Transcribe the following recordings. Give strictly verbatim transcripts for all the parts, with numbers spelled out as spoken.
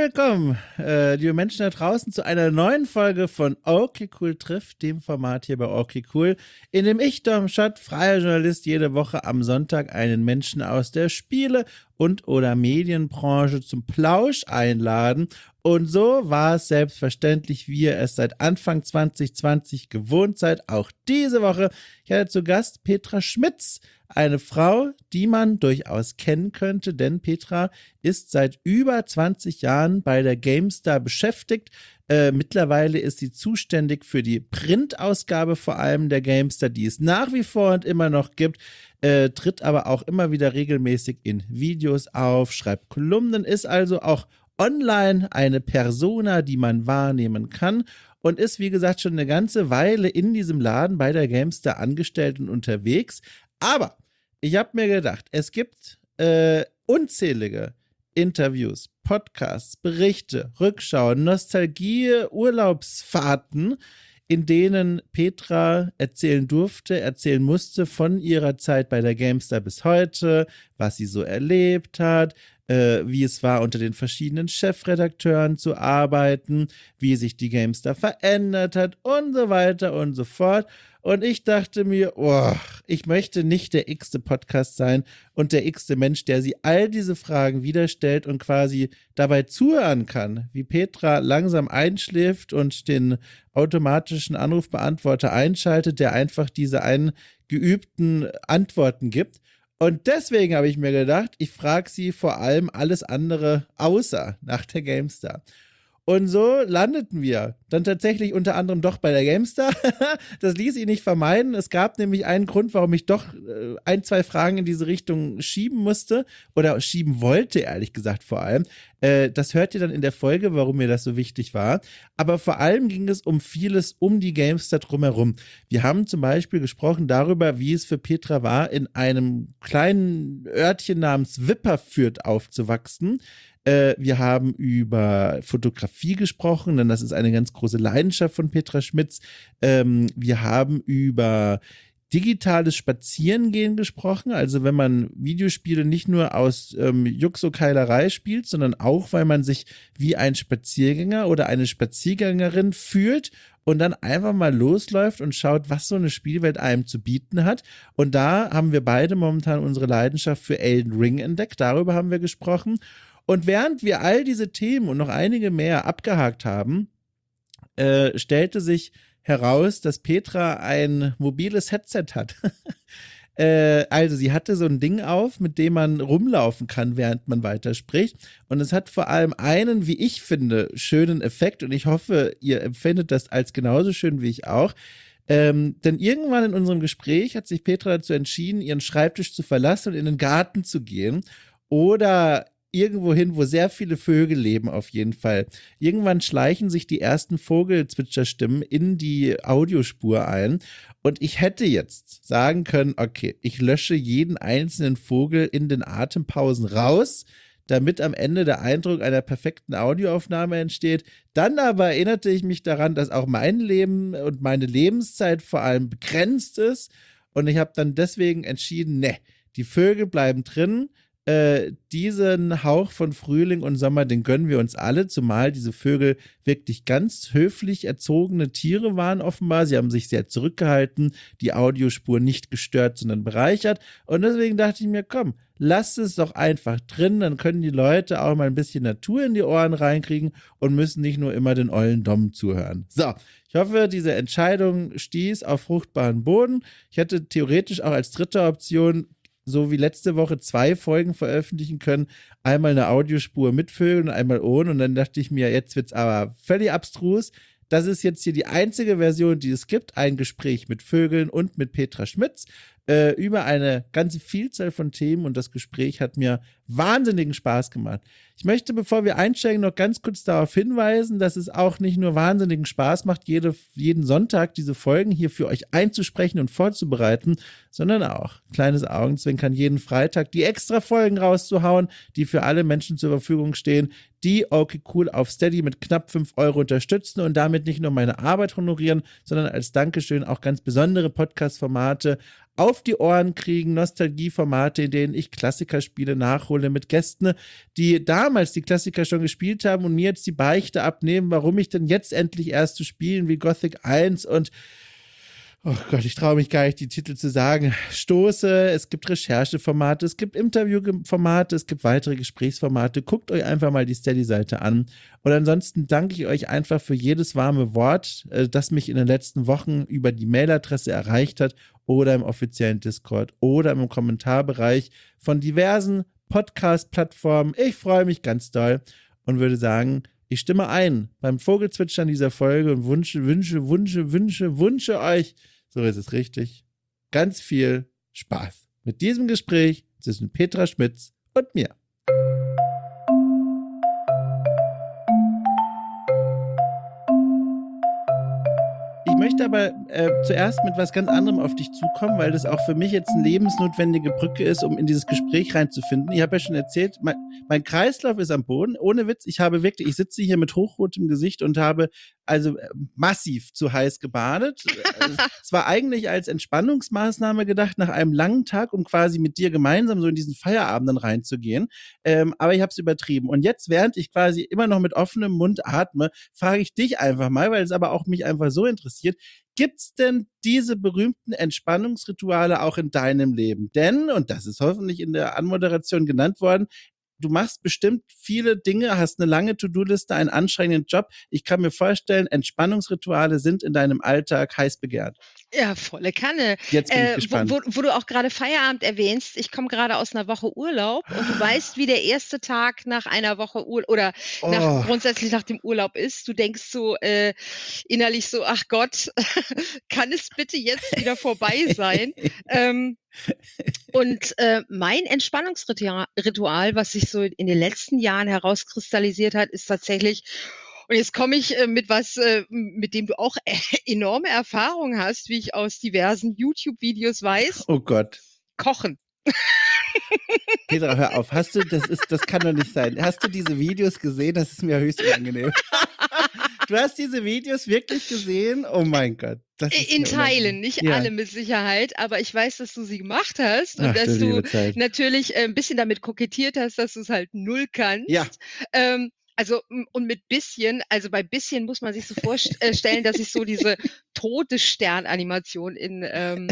willkommen, äh, liebe Menschen da draußen, zu einer neuen Folge von Okay Cool trifft, dem Format hier bei Okay Cool, in dem ich, Dom Schott, freier Journalist, jede Woche am Sonntag einen Menschen aus der Spiele- und oder Medienbranche zum Plausch einladen. Und so war es selbstverständlich, wie ihr es seit Anfang zwanzig zwanzig gewohnt seid, auch diese Woche. Ich hatte zu Gast Petra Schmitz, eine Frau, die man durchaus kennen könnte, denn Petra ist seit über zwanzig Jahren bei der GameStar beschäftigt. Äh, mittlerweile ist sie zuständig für die Printausgabe vor allem der GameStar, die es nach wie vor und immer noch gibt, äh, tritt aber auch immer wieder regelmäßig in Videos auf, schreibt Kolumnen, ist also auch online eine Persona, die man wahrnehmen kann und ist, wie gesagt, schon eine ganze Weile in diesem Laden bei der GameStar angestellt und unterwegs. Aber ich habe mir gedacht, es gibt äh, unzählige Interviews, Podcasts, Berichte, Rückschauen, Nostalgie, Urlaubsfahrten, in denen Petra erzählen durfte, erzählen musste von ihrer Zeit bei der GameStar bis heute, was sie so erlebt hat, äh, wie es war, unter den verschiedenen Chefredakteuren zu arbeiten, wie sich die GameStar verändert hat und so weiter und so fort. Und ich dachte mir, oh, ich möchte nicht der x-te Podcast sein und der x-te Mensch, der sie all diese Fragen wieder stellt und quasi dabei zuhören kann, wie Petra langsam einschläft und den automatischen Anrufbeantworter einschaltet, der einfach diese eingeübten Antworten gibt. Und deswegen habe ich mir gedacht, ich frage sie vor allem alles andere außer nach der GameStar. Und so landeten wir dann tatsächlich unter anderem doch bei der GameStar. Das ließ ich nicht vermeiden. Es gab nämlich einen Grund, warum ich doch äh, ein, zwei Fragen in diese Richtung schieben musste oder schieben wollte, ehrlich gesagt vor allem. Äh, das hört ihr dann in der Folge, warum mir das so wichtig war. Aber vor allem ging es um vieles um die GameStar drumherum. Wir haben zum Beispiel gesprochen darüber, wie es für Petra war, in einem kleinen Örtchen namens Wipperfürth aufzuwachsen. Äh, wir haben über Fotografie gesprochen, denn das ist eine ganz große Leidenschaft von Petra Schmitz. Ähm, wir haben über digitales Spazierengehen gesprochen, also wenn man Videospiele nicht nur aus ähm, Juxokeilerei spielt, sondern auch, weil man sich wie ein Spaziergänger oder eine Spaziergängerin fühlt und dann einfach mal losläuft und schaut, was so eine Spielwelt einem zu bieten hat. Und da haben wir beide momentan unsere Leidenschaft für Elden Ring entdeckt, darüber haben wir gesprochen. Und während wir all diese Themen und noch einige mehr abgehakt haben, äh, stellte sich heraus, dass Petra ein mobiles Headset hat. äh, also sie hatte so ein Ding auf, mit dem man rumlaufen kann, während man weiterspricht. Und es hat vor allem einen, wie ich finde, schönen Effekt. Und ich hoffe, ihr empfindet das als genauso schön wie ich auch. Ähm, denn irgendwann in unserem Gespräch hat sich Petra dazu entschieden, ihren Schreibtisch zu verlassen und in den Garten zu gehen. Oder irgendwo hin, wo sehr viele Vögel leben auf jeden Fall. Irgendwann schleichen sich die ersten Vogelzwitscherstimmen in die Audiospur ein und ich hätte jetzt sagen können, okay, ich lösche jeden einzelnen Vogel in den Atempausen raus, damit am Ende der Eindruck einer perfekten Audioaufnahme entsteht. Dann aber erinnerte ich mich daran, dass auch mein Leben und meine Lebenszeit vor allem begrenzt ist und ich habe dann deswegen entschieden, ne, die Vögel bleiben drin. Äh, diesen Hauch von Frühling und Sommer, den gönnen wir uns alle, zumal diese Vögel wirklich ganz höflich erzogene Tiere waren offenbar. Sie haben sich sehr zurückgehalten, die Audiospur nicht gestört, sondern bereichert. Und deswegen dachte ich mir, komm, lasst es doch einfach drin, dann können die Leute auch mal ein bisschen Natur in die Ohren reinkriegen und müssen nicht nur immer den ollen Dom zuhören. So, ich hoffe, diese Entscheidung stieß auf fruchtbaren Boden. Ich hätte theoretisch auch als dritte Option so wie letzte Woche zwei Folgen veröffentlichen können. Einmal eine Audiospur mit Vögeln und einmal ohne. Und dann dachte ich mir, jetzt wird's aber völlig abstrus. Das ist jetzt hier die einzige Version, die es gibt. Ein Gespräch mit Vögeln und mit Petra Schmitz äh, über eine ganze Vielzahl von Themen. Und das Gespräch hat mir wahnsinnigen Spaß gemacht. Ich möchte, bevor wir einsteigen, noch ganz kurz darauf hinweisen, dass es auch nicht nur wahnsinnigen Spaß macht, jede, jeden Sonntag diese Folgen hier für euch einzusprechen und vorzubereiten, sondern auch, kleines Augenzwinkern, jeden Freitag die extra Folgen rauszuhauen, die für alle Menschen zur Verfügung stehen, die Okay Cool auf Steady mit knapp fünf Euro unterstützen und damit nicht nur meine Arbeit honorieren, sondern als Dankeschön auch ganz besondere Podcast-Formate auf die Ohren kriegen, Nostalgieformate, in denen ich Klassikerspiele nachhole mit Gästen, die damals die Klassiker schon gespielt haben und mir jetzt die Beichte abnehmen, warum ich denn jetzt endlich erst zu spielen wie Gothic eins und oh Gott, ich traue mich gar nicht, die Titel zu sagen. Stoße, es gibt Rechercheformate, es gibt Interviewformate, es gibt weitere Gesprächsformate. Guckt euch einfach mal die Steady-Seite an. Und ansonsten danke ich euch einfach für jedes warme Wort, das mich in den letzten Wochen über die Mailadresse erreicht hat oder im offiziellen Discord oder im Kommentarbereich von diversen Podcast-Plattformen. Ich freue mich ganz doll und würde sagen, ich stimme ein beim Vogelzwitschern dieser Folge und wünsche, wünsche, wünsche, wünsche, wünsche euch, so ist es richtig, ganz viel Spaß mit diesem Gespräch zwischen Petra Schmitz und mir. Ich möchte aber äh, zuerst mit was ganz anderem auf dich zukommen, weil das auch für mich jetzt eine lebensnotwendige Brücke ist, um in dieses Gespräch reinzufinden. Ich habe ja schon erzählt, mein, mein Kreislauf ist am Boden. Ohne Witz, ich habe wirklich, ich sitze hier mit hochrotem Gesicht und habe also massiv zu heiß gebadet. Es war eigentlich als Entspannungsmaßnahme gedacht, nach einem langen Tag, um quasi mit dir gemeinsam so in diesen Feierabend dann reinzugehen. Ähm, aber ich habe es übertrieben. Und jetzt, während ich quasi immer noch mit offenem Mund atme, frage ich dich einfach mal, weil es aber auch mich einfach so interessiert, gibt's denn diese berühmten Entspannungsrituale auch in deinem Leben? Denn, und das ist hoffentlich in der Anmoderation genannt worden, du machst bestimmt viele Dinge, hast eine lange To-Do-Liste, einen anstrengenden Job. Ich kann mir vorstellen, Entspannungsrituale sind in deinem Alltag heiß begehrt. Ja, volle Kanne. Jetzt bin ich Äh, gespannt. Wo, wo, wo du auch gerade Feierabend erwähnst, ich komme gerade aus einer Woche Urlaub und du weißt, wie der erste Tag nach einer Woche Urlaub oder nach, Oh. grundsätzlich nach dem Urlaub ist. Du denkst so äh, innerlich so, ach Gott, kann es bitte jetzt wieder vorbei sein? ähm, und äh, mein Entspannungsritual, Ritual, was sich so in den letzten Jahren herauskristallisiert hat, ist tatsächlich, und jetzt komme ich äh, mit was, äh, mit dem du auch äh, enorme Erfahrung hast, wie ich aus diversen YouTube-Videos weiß. Oh Gott. Kochen. Petra, hör auf. Hast du, das ist, das kann doch nicht sein. Hast du diese Videos gesehen? Das ist mir höchst unangenehm. Du hast diese Videos wirklich gesehen? Oh mein Gott. Das ist In mir Teilen, unangenehm. nicht Ja. alle mit Sicherheit, aber ich weiß, dass du sie gemacht hast und Ach, dass du du liebe Zeit. natürlich äh, ein bisschen damit kokettiert hast, dass du es halt null kannst. Ja. Ähm, also m- und mit bisschen, also bei bisschen muss man sich so vorstellen, dass ich so diese Todesstern-Animation in, ähm,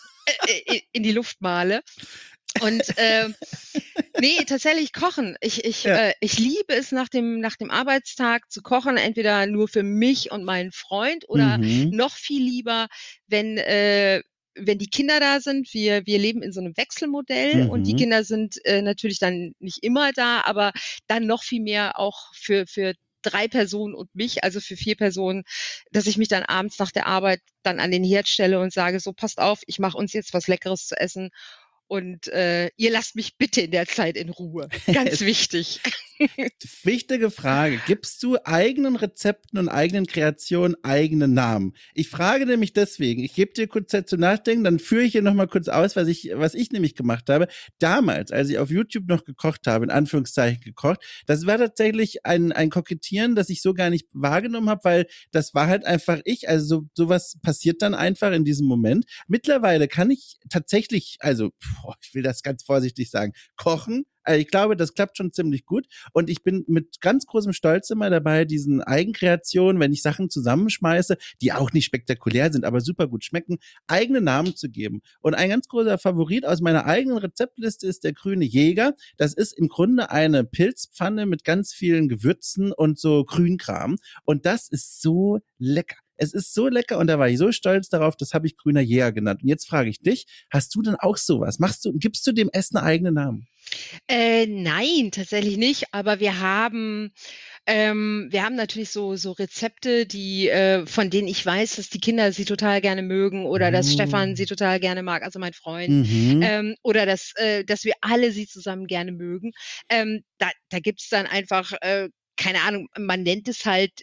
äh, äh, in die Luft male. Und ähm, nee, tatsächlich kochen. Ich, ich, Ja. äh, ich liebe es, nach dem, nach dem Arbeitstag zu kochen, entweder nur für mich und meinen Freund oder Mhm. noch viel lieber, wenn, äh, wenn die Kinder da sind. Wir, wir leben in so einem Wechselmodell und die Mhm. Kinder sind äh, natürlich dann nicht immer da, aber dann noch viel mehr auch für, für drei Personen und mich, also für vier Personen, dass ich mich dann abends nach der Arbeit dann an den Herd stelle und sage, so passt auf, ich mache uns jetzt was Leckeres zu essen. Und äh, ihr lasst mich bitte in der Zeit in Ruhe. Ganz wichtig. Wichtige Frage. Gibst du eigenen Rezepten und eigenen Kreationen eigene Namen? Ich frage nämlich deswegen, ich gebe dir kurz Zeit zu nachdenken, dann führe ich hier nochmal kurz aus, was ich, was ich nämlich gemacht habe. Damals, als ich auf YouTube noch gekocht habe, in Anführungszeichen gekocht, das war tatsächlich ein, ein Kokettieren, das ich so gar nicht wahrgenommen habe, weil das war halt einfach ich. Also so, sowas passiert dann einfach in diesem Moment. Mittlerweile kann ich tatsächlich, also boah, ich will das ganz vorsichtig sagen, kochen. Also ich glaube, das klappt schon ziemlich gut. Und ich bin mit ganz großem Stolz immer dabei, diesen Eigenkreationen, wenn ich Sachen zusammenschmeiße, die auch nicht spektakulär sind, aber super gut schmecken, eigene Namen zu geben. Und ein ganz großer Favorit aus meiner eigenen Rezeptliste ist der grüne Jäger. Das ist im Grunde eine Pilzpfanne mit ganz vielen Gewürzen und so Grünkram. Und das ist so lecker. Es ist so lecker und da war ich so stolz darauf, das habe ich grüner Jäger genannt. Und jetzt frage ich dich, hast du denn auch sowas? Machst du, gibst du dem Essen einen eigenen Namen? Äh, nein, tatsächlich nicht. Aber wir haben, ähm, wir haben natürlich so, so Rezepte, die, äh, von denen ich weiß, dass die Kinder sie total gerne mögen oder dass Stefan sie total gerne mag, also mein Freund, Mhm. ähm, oder dass, äh, dass wir alle sie zusammen gerne mögen. Ähm, da, da gibt's dann einfach, äh, keine Ahnung, man nennt es halt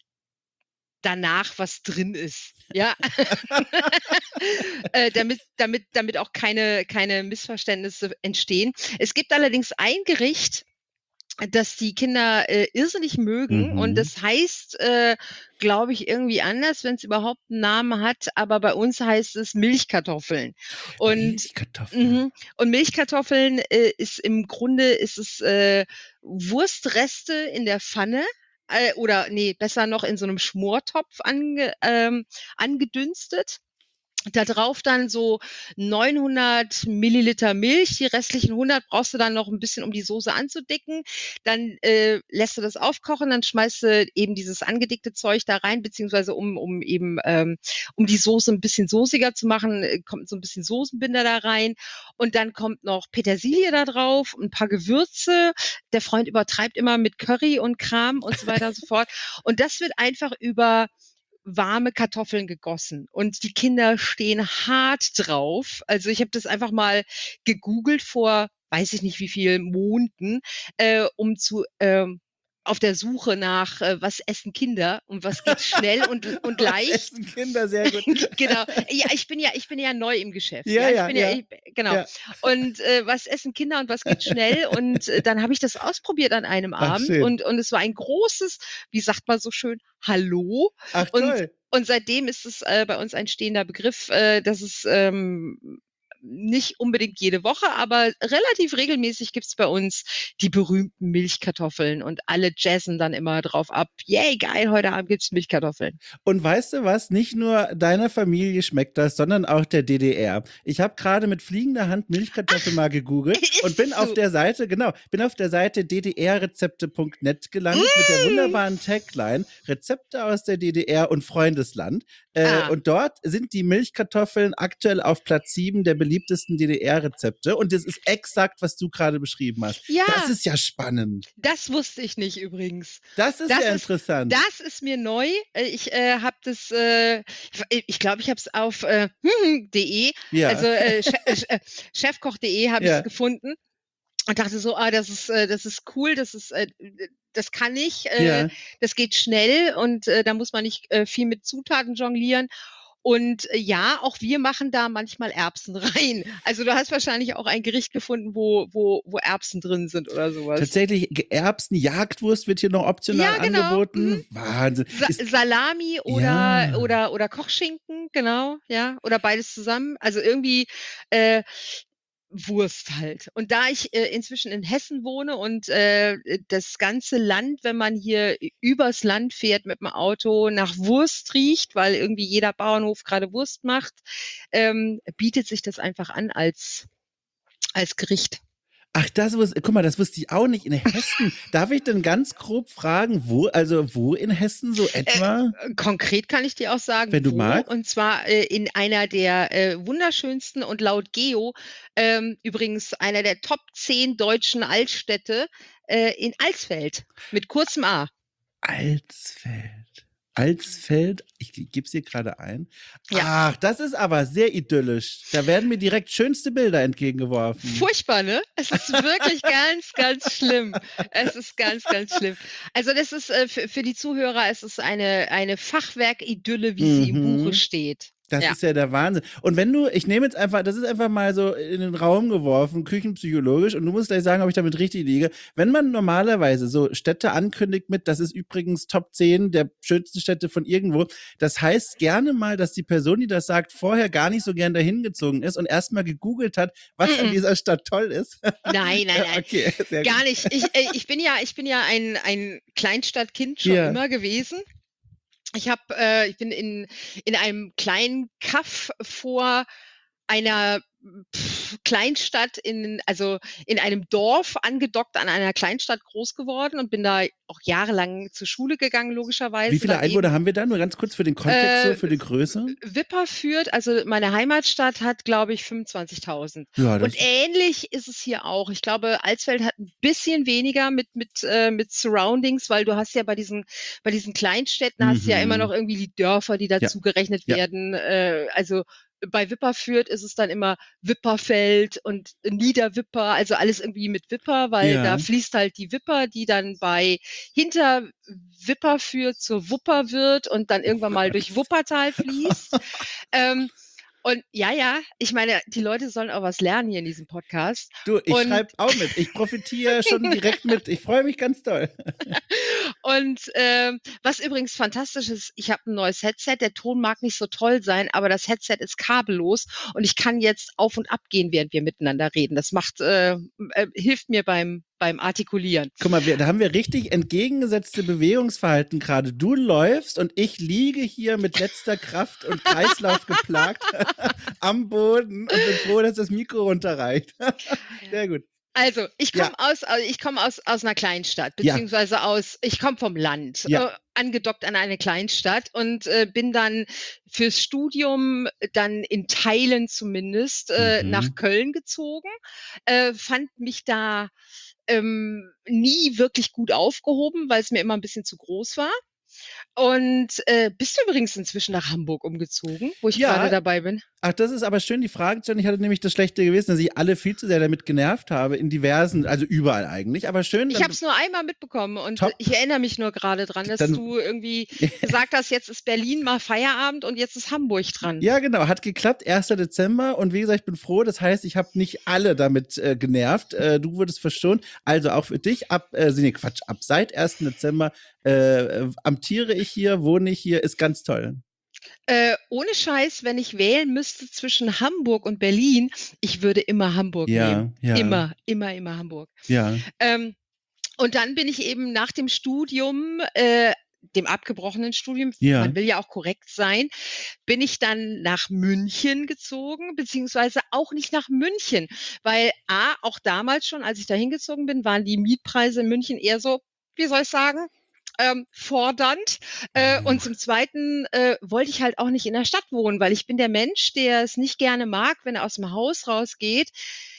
danach, was drin ist. Ja, äh, damit, damit, damit auch keine, keine Missverständnisse entstehen. Es gibt allerdings ein Gericht, dass die Kinder äh, irrsinnig mögen. Und Mhm. das heißt, äh, glaube ich, irgendwie anders, wenn es überhaupt einen Namen hat. Aber bei uns heißt es Milchkartoffeln. Und Milchkartoffeln. mhm, und Milchkartoffeln äh, ist im Grunde ist es äh, Wurstreste in der Pfanne. Äh, oder nee, besser noch in so einem Schmortopf ange, ähm, angedünstet. Da drauf dann so neunhundert Milliliter Milch, die restlichen hundert brauchst du dann noch ein bisschen, um die Soße anzudicken. Dann äh, lässt du das aufkochen, dann schmeißt du eben dieses angedickte Zeug da rein, beziehungsweise um, um eben ähm, um die Soße ein bisschen soßiger zu machen, äh, kommt so ein bisschen Soßenbinder da rein. Und dann kommt noch Petersilie da drauf, ein paar Gewürze. Der Freund übertreibt immer mit Curry und Kram und so weiter und so fort. Und das wird einfach über warme Kartoffeln gegossen und die Kinder stehen hart drauf. Also, ich habe das einfach mal gegoogelt vor, weiß ich nicht wie viel Monaten, äh, um zu ähm, auf der Suche nach, äh, was essen Kinder und was geht schnell und und Was leicht. essen Kinder? Sehr gut. Genau. Ja, ich bin ja ich bin ja neu im Geschäft, Ja, ja. Ich ja, bin ja ja, ich genau. ja. Und, äh, was essen Kinder und was geht schnell? Und, äh, dann habe ich das ausprobiert an einem Ach, Abend schön. und und es war ein großes, wie sagt man so schön, Hallo. Ach, Und toll. und seitdem ist es, äh, bei uns ein stehender Begriff, äh, dass es, ähm, nicht unbedingt jede Woche, aber relativ regelmäßig gibt's bei uns die berühmten Milchkartoffeln und alle jazzen dann immer drauf ab: „Yay, geil, heute Abend gibt's Milchkartoffeln." Und weißt du was? Nicht nur deiner Familie schmeckt das, sondern auch der D D R. Ich habe gerade mit fliegender Hand Milchkartoffel mal gegoogelt und Ist bin es auf so? der Seite, genau, bin auf der Seite d d r rezepte punkt net gelandet mit der Mm. wunderbaren Tagline Rezepte aus der D D R und Freundesland. Äh, Ah. und dort sind die Milchkartoffeln aktuell auf Platz sieben der beliebtesten D D R-Rezepte. Und das ist exakt, was du gerade beschrieben hast. Ja. Das ist ja spannend. Das wusste ich nicht übrigens. Das ist Das ja ist interessant. das ist mir neu. Äh, ich, äh, habe das, äh ich ich glaube, ich habe es auf, äh, de, Ja. also, äh, che äh, chefkoch punkt de habe ich's Ja. gefunden und dachte so: „Ah, das ist äh, das ist cool, das ist, äh das kann ich, äh, Ja. das geht schnell und, äh, da muss man nicht, äh, viel mit Zutaten jonglieren." Und, äh, ja, auch wir machen da manchmal Erbsen rein. Also, du hast wahrscheinlich auch ein Gericht gefunden, wo wo wo Erbsen drin sind oder so was. Tatsächlich, Ge Erbsen, Jagdwurst wird hier noch optional Ja, genau. Mhm. angeboten. Wahnsinn. Sa Ist Salami oder ja. oder oder Kochschinken, genau, ja, oder beides zusammen. Also, irgendwie, äh, Wurst halt. Und da ich, äh, inzwischen in Hessen wohne und, äh, das ganze Land, wenn man hier ü übers Land fährt mit dem Auto, nach Wurst riecht, weil irgendwie jeder Bauernhof gerade Wurst macht, ähm, bietet sich das einfach an als als Gericht. Ach, das wus guck mal, das wusste ich auch nicht. In Hessen. Darf ich denn ganz grob fragen, wo also, wo in Hessen so Äh, etwa? äh, konkret kann ich dir auch sagen, Wenn du wo. magst. Und zwar, äh, in einer der, äh, wunderschönsten und laut Geo, ähm, übrigens einer der Top zehn deutschen Altstädte, äh, in Alsfeld mit kurzem A. Alsfeld. Alsfeld? Ich g gebe es hier gerade ein. Ja. Ach, das ist aber sehr idyllisch. Da werden mir direkt schönste Bilder entgegengeworfen. Furchtbar, ne? Es ist wirklich ganz, ganz schlimm. Es ist ganz, ganz schlimm. Also, das ist, äh, für für die Zuhörer es ist eine eine Fachwerk-Idylle, wie sie im Buche Mhm. steht. Das Ja. ist ja der Wahnsinn. Und wenn du ich nehme jetzt einfach das ist einfach mal so in den Raum geworfen, küchenpsychologisch, und du musst gleich sagen, ob ich damit richtig liege. Wenn man normalerweise so Städte ankündigt mit: „Das ist übrigens Top zehn der schönsten Städte von irgendwo", das heißt gerne mal, dass die Person, die das sagt, vorher gar nicht so gern dahin gezogen ist und erst mal gegoogelt hat, was an Mm-mm. dieser Stadt toll ist. Nein, nein, Ja, nein. okay, sehr gut. Gar nicht. Ich äh, ich bin ja ich bin ja ein ein Kleinstadtkind schon Ja. immer gewesen. Ich habe äh, ich bin in in einem kleinen Kaff vor einer, pf, Kleinstadt in also, in einem Dorf angedockt an einer Kleinstadt groß geworden und bin da auch jahrelang zur Schule gegangen, Wie logischerweise. viele Dann Einwohner eben haben wir da? Nur ganz kurz für den Kontext so, äh, für die Größe? Wipperfürth, also meine Heimatstadt, hat, glaube ich, fünfundzwanzigtausend. Ja, Und das ist ähnlich ist es hier auch. Ich glaube, Alsfeld hat 'n bisschen weniger mit mit äh, mit Surroundings, weil du hast ja bei diesen bei diesen Kleinstädten hast du ja immer noch Mhm. irgendwie die Dörfer, die Ja. dazugerechnet Ja. werden. Äh, also, bei Wipperfürth ist es dann immer Wipperfeld und Niederwipper, also alles irgendwie mit Wipper, weil da Ja. fließt halt die Wipper, die dann bei hinter Wipperfürth zur Wupper wird und dann Oh irgendwann mal durch Gott. Wuppertal fließt. Ähm, Und ja, ja, ich meine, die Leute sollen auch was lernen hier in diesem Podcast. Du, ich Und schreibe auch mit. Ich profitiere schon direkt mit. Ich freue mich ganz doll. Und ähm, was übrigens fantastisch ist, ich habe ein neues Headset. Der Ton mag nicht so toll sein, aber das Headset ist kabellos und ich kann jetzt auf und ab gehen, während wir miteinander reden. Das macht, äh, äh, hilft mir beim beim Artikulieren. Guck mal, wir, da haben wir richtig entgegengesetzte Bewegungsverhalten gerade. Du läufst und ich liege hier mit letzter Kraft und Kreislauf geplagt am Boden und bin froh, dass das Mikro runterreicht. Sehr gut. Also, ich Ja. komme aus also, ich komme aus aus 'ner Kleinstadt, Ja. beziehungsweise aus ich komme vom Land, Ja. äh, angedockt an eine Kleinstadt und, äh, bin dann fürs Studium dann in Teilen zumindest, äh, Mhm. nach Köln gezogen, äh, fand mich da, ähm, nie wirklich gut aufgehoben, weil's mir immer 'n bisschen zu groß war. Und, äh, bist du übrigens inzwischen nach Hamburg umgezogen, wo ich grade Ja. dabei bin? Ach, das ist aber schön, die Frage zu stellen. Ich hatte nämlich das Schlechte gewesen, dass ich alle viel zu sehr damit genervt habe, in diversen, also überall eigentlich, aber schön. Ich dann- habe es nur einmal mitbekommen und Top. ich erinnere mich nur grade dran, dass Dann- du irgendwie gesagt hast: „Jetzt ist Berlin mal Feierabend und jetzt ist Hamburg dran.“ Ja, genau, hat geklappt, erster Dezember und wie gesagt, ich bin froh, das heißt, ich habe nicht alle damit äh, genervt, äh, du wurdest verschont, also auch für dich, ab, äh, nee, Quatsch, ab seit ersten Dezember äh, äh, amtiere ich hier, wohne ich hier, ist ganz toll. Äh, ohne Scheiß, wenn ich wählen müsste zwischen Hamburg und Berlin, ich würde immer Hamburg Ja, nehmen. ja. Immer, immer, immer Hamburg. Ja, Ähm, und dann bin ich eben nach dem Studium, äh, dem abgebrochenen Studium, Ja. man will ja auch korrekt sein, bin ich dann nach München gezogen, beziehungsweise auch nicht nach München, weil A, auch damals schon, als ich da hingezogen bin, waren die Mietpreise in München eher so, wie soll ich sagen, ähm, fordernd. Äh, und zum Zweiten äh, wollte ich halt auch nicht in der Stadt wohnen, weil ich bin der Mensch, der es nicht gerne mag, wenn er aus dem Haus rausgeht,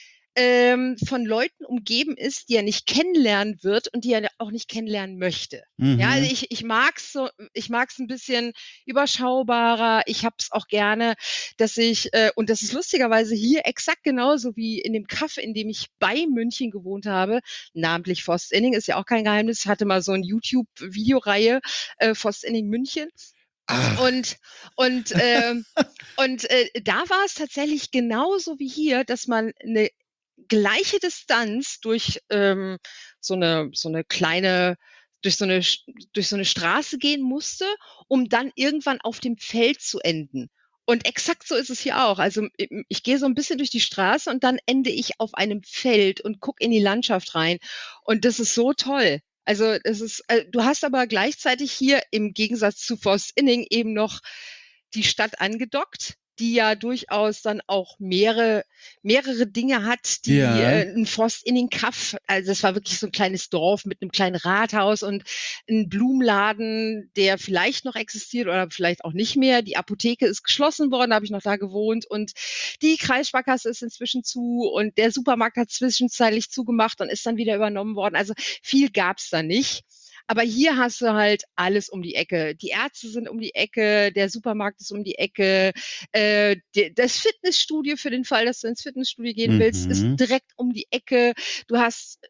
ähm, von Leuten umgeben ist, die er nicht kennenlernen wird und die er auch nicht kennenlernen möchte. Mhm. Ja, also ich ich mag's so ich mag's 'n bisschen überschaubarer. Ich habe es auch gerne, dass ich äh, und das ist lustigerweise hier exakt genauso wie in dem Kaff, in dem ich bei München gewohnt habe, namentlich Voss-Inning, ist ja auch kein Geheimnis. Ich hatte mal so 'n YouTube-Videoreihe, äh, Voss-Inning München. Ach. Und und, ähm und, äh, da war es tatsächlich genauso wie hier, dass man 'ne gleiche Distanz durch, ähm, so 'ne so 'ne kleine durch so 'ne Sch durch so 'ne Straße gehen musste, um dann irgendwann auf dem Feld zu enden. Und exakt so ist es hier auch. Also, i ich gehe so 'n bisschen durch die Straße und dann ende ich auf einem Feld und gucke in die Landschaft rein. Und das ist so toll. Also, es ist äh, du hast aber gleichzeitig hier im Gegensatz zu Voss-Inning eben noch die Stadt angedockt, die ja durchaus dann auch mehrere mehrere Dinge hat, die Ja. äh, 'n Voss-Inning-Kaff, also es war wirklich so 'n kleines Dorf mit 'nem kleinen Rathaus und 'n Blumenladen, der vielleicht noch existiert oder vielleicht auch nicht mehr. Die Apotheke ist geschlossen worden, da habe ich noch da gewohnt und die Kreissparkasse ist inzwischen zu und der Supermarkt hat zwischenzeitlich zugemacht und ist dann wieder übernommen worden. Also, viel gab's da nicht. Aber hier hast du halt alles um die Ecke. Die Ärzte sind um die Ecke, der Supermarkt ist um die Ecke, äh, de das Fitnessstudio für den Fall, dass du ins Fitnessstudio gehen willst, ist Mhm. direkt um die Ecke. Du hast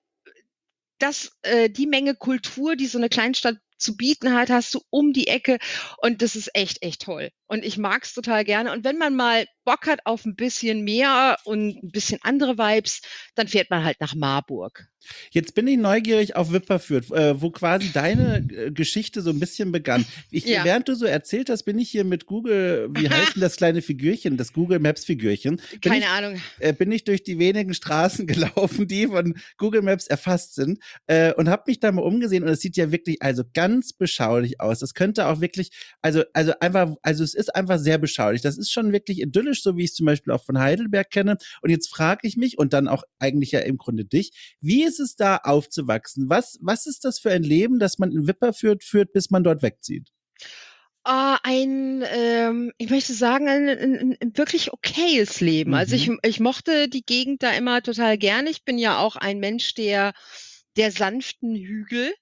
das äh, die Menge Kultur, die so 'ne Kleinstadt zu bieten hat, hast du um die Ecke und das ist echt, echt toll. Und ich mag's total gerne. Und wenn man mal Bock hat auf 'n bisschen mehr und 'n bisschen andere Vibes, dann fährt man halt nach Marburg. Jetzt bin ich neugierig auf Wipperfürth, äh, wo quasi deine äh, Geschichte so ein bisschen begann. Ich, Ja. Während du so erzählt hast, bin ich hier mit Google, wie heißt denn das kleine Figürchen, das Google Maps Figürchen, bin Keine ich, Ahnung. äh, bin ich durch die wenigen Straßen gelaufen, die von Google Maps erfasst sind, äh, und habe mich da mal umgesehen und es sieht ja wirklich also ganz beschaulich aus. Das könnte auch wirklich, also also einfach, also es ist einfach sehr beschaulich. Das ist schon wirklich idyllisch, so wie ich es zum Beispiel auch von Heidelberg kenne. Und jetzt frage ich mich und dann auch eigentlich ja im Grunde dich, wie ist es da aufzuwachsen? Was was ist das für ein Leben, das man in Wipperfürth führt, bis man dort wegzieht? Ah, ein, ähm, ich möchte sagen, ein 'n 'n wirklich okayes Leben. Also, ich Mhm. ich mochte die Gegend da immer total gerne. Ich bin ja auch ein Mensch der der sanften Hügel.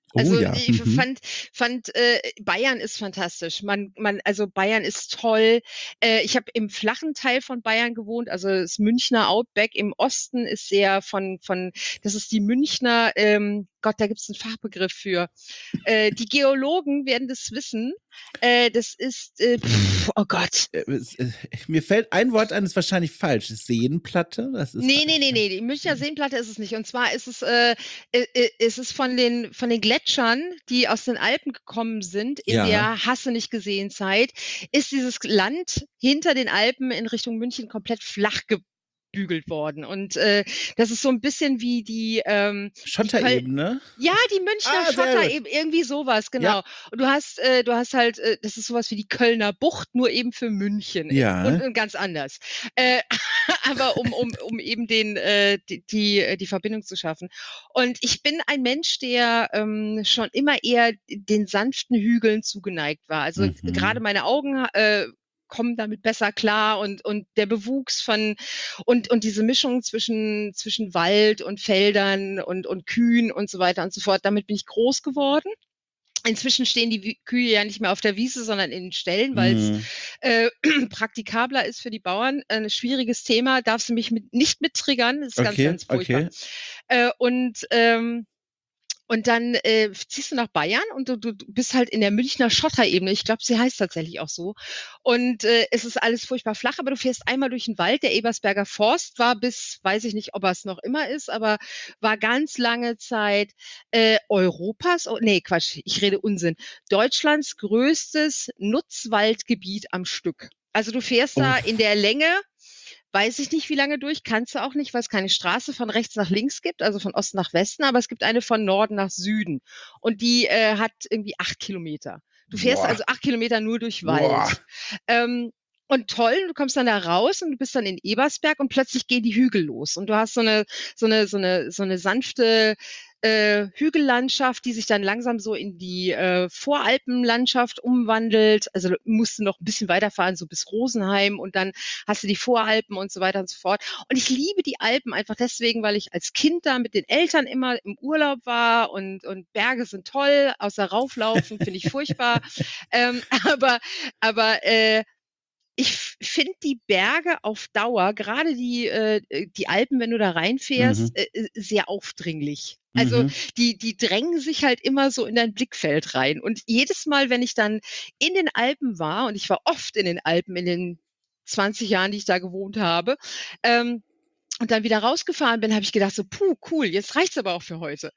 Oh Also, ja. ich Mhm. fand fand, äh, Bayern ist fantastisch. Man man also, Bayern ist toll. Äh, ich habe im flachen Teil von Bayern gewohnt, also, das Münchner Outback im Osten ist sehr von von das ist die Münchner, ähm Gott, da gibt's 'n Fachbegriff für. Äh, die Geologen werden das wissen. Äh, das ist, äh, oh Gott. Äh, es, äh, mir fällt ein Wort ein, ist wahrscheinlich falsch. Seenplatte? Das ist Ne, ne, falsch, ne, ne? ne, die Münchner Seenplatte ist es nicht. Und zwar ist es, äh, äh, äh ist es von den von den Gletschern, die aus den Alpen gekommen sind in Ja. der Hast-du-nicht-gesehen-Zeit, ist dieses Land hinter den Alpen in Richtung München komplett flach gebügelt worden. Und, äh, das ist so 'n bisschen wie die, ähm, die Köl Schotterebene? ja, die Münchner Ah, sehr gut. Schottereben, irgendwie so was, Ja. genau. Und du hast äh, du hast halt äh, das ist so was wie die Kölner Bucht, nur eben für München, äh, und Ja. und ganz anders. Äh, aber um um um eben den äh, d die äh, die Verbindung zu schaffen. Und ich bin ein Mensch, der, ähm, schon immer eher den sanften Hügeln zugeneigt war. Also, grade Mhm. meine Augen ha äh, kommen damit besser klar und und der Bewuchs von und und diese Mischung zwischen zwischen Wald und Feldern und und Kühen und so weiter und so fort, damit bin ich groß geworden. Inzwischen stehen die Wü Kühe ja nicht mehr auf der Wiese, sondern in den Ställen, weil's, Mhm. äh, praktikabler ist für die Bauern. Äh, 'n schwieriges Thema, darfst du mich mit nicht mit triggern, ist ganz, Okay, ganz furchtbar. okay. Äh, und, ähm und dann, äh, ziehst du nach Bayern und du du du bist halt in der Münchner Schotterebene. Ich glaube, sie heißt tatsächlich auch so. Und, äh, es ist alles furchtbar flach, aber du fährst einmal durch 'n Wald. Der Ebersberger Forst war bis weiß ich nicht, ob er's noch immer ist, aber war ganz lange Zeit, äh, Europas oh, ne, Quatsch, ich rede Unsinn. Deutschlands größtes Nutzwaldgebiet am Stück. Also, du fährst da in Uff. der Länge, weiß ich nicht, wie lange durch, kannst du auch nicht, weil's keine Straße von rechts nach links gibt, also, von Osten nach Westen, aber es gibt eine von Norden nach Süden. Und die, äh, hat irgendwie acht Kilometer. Du fährst Boah. also acht Kilometer nur durch Boah. Wald. Ähm, und toll, du kommst dann da raus und du bist dann in Ebersberg und plötzlich gehen die Hügel los. Und du hast so 'ne so 'ne so 'ne so 'ne sanfte, äh, Hügellandschaft, die sich dann langsam so in die, äh, Voralpenlandschaft umwandelt. Also, musst du noch 'n bisschen weiterfahren, so bis Rosenheim und dann hast du die Voralpen und so weiter und so fort. Und ich liebe die Alpen einfach deswegen, weil ich als Kind da mit den Eltern immer im Urlaub war und und Berge sind toll, außer rauflaufen finde ich furchtbar. Ähm, aber aber, äh, ich f finde die Berge auf Dauer, grade die äh, äh, die Alpen, wenn du da reinfährst, Mhm. äh, äh, sehr aufdringlich. Also, Mhm. die die drängen sich halt immer so in dein Blickfeld rein. Und jedes Mal, wenn ich dann in den Alpen war, und ich war oft in den Alpen in den zwanzig Jahren, die ich da gewohnt habe, ähm, und dann wieder rausgefahren bin, habe ich gedacht so: „Puh, cool, jetzt reicht's aber auch für heute.“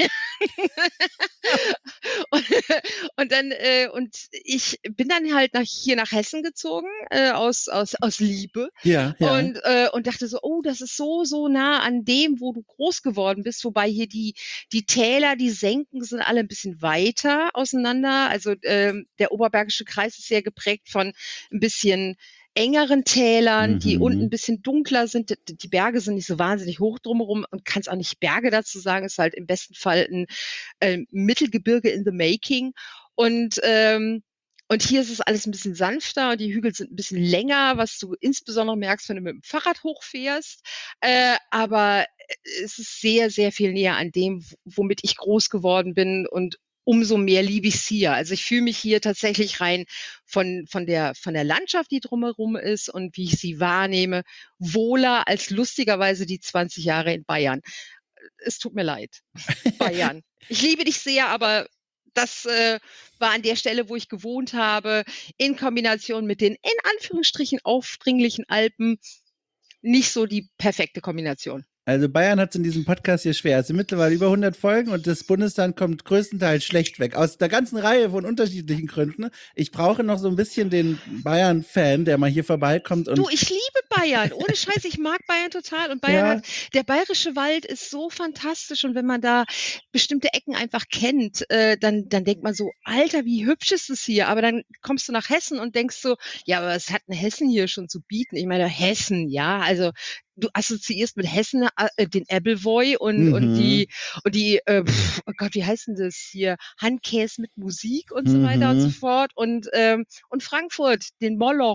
Und und dann, äh und ich bin dann halt nach hier nach Hessen gezogen, äh, aus aus aus Liebe Ja, ja. und, äh und dachte so: „Oh, das ist so, so nah an dem, wo du groß geworden bist.“ Wobei hier die die Täler, die Senken sind alle 'n bisschen weiter auseinander. Also, ähm, der Oberbergische Kreis ist sehr geprägt von 'n bisschen engeren Tälern, die unten 'n Mhm. bisschen dunkler sind. D die Berge sind nicht so wahnsinnig hoch drumherum und kannst auch nicht Berge dazu sagen, ist halt im besten Fall 'n, ähm, Mittelgebirge in the making. Und, ähm und hier ist es alles 'n bisschen sanfter und die Hügel sind 'n bisschen länger, was du insbesondere merkst, wenn du mit'm Fahrrad hochfährst. Äh, aber, äh, es ist sehr, sehr viel näher an dem, w womit ich groß geworden bin und umso mehr liebe ich's hier. Also, ich fühle mich hier tatsächlich rein von von der von der Landschaft, die drumherum ist und wie ich sie wahrnehme, wohler als lustigerweise die zwanzig Jahre in Bayern. Äh, es tut mir leid, Bayern. Ich liebe dich sehr, aber das, äh, war an der Stelle, wo ich gewohnt habe, in Kombination mit den in Anführungsstrichen aufdringlichen Alpen nicht so die perfekte Kombination. Also, Bayern hat's in diesem Podcast hier schwer. Es sind mittlerweile über hundert Folgen und das Bundesland kommt größtenteils schlecht weg. Aus der ganzen Reihe von unterschiedlichen Gründen. Ich brauche noch so 'n bisschen den Bayern-Fan, der mal hier vorbeikommt Du, und ich liebe Bayern. Ohne Scheiß, ich mag Bayern total. Und Bayern hat Ja. der Bayerische Wald ist so fantastisch und wenn man da bestimmte Ecken einfach kennt, äh, dann dann denkt man so: „Alter, wie hübsch ist es hier?“ Aber dann kommst du nach Hessen und denkst so: „Ja, aber was hat 'n Hessen hier schon zu bieten?“ Ich meine, Hessen, ja, also, du assoziierst mit Hessen, a äh, den Appleboy und und Mhm. die und die, äh, oh Gott, wie heißt 'n das hier? Handkäs mit Musik und so weiter und so Mhm. fort und, ähm und Frankfurt, den Moloch.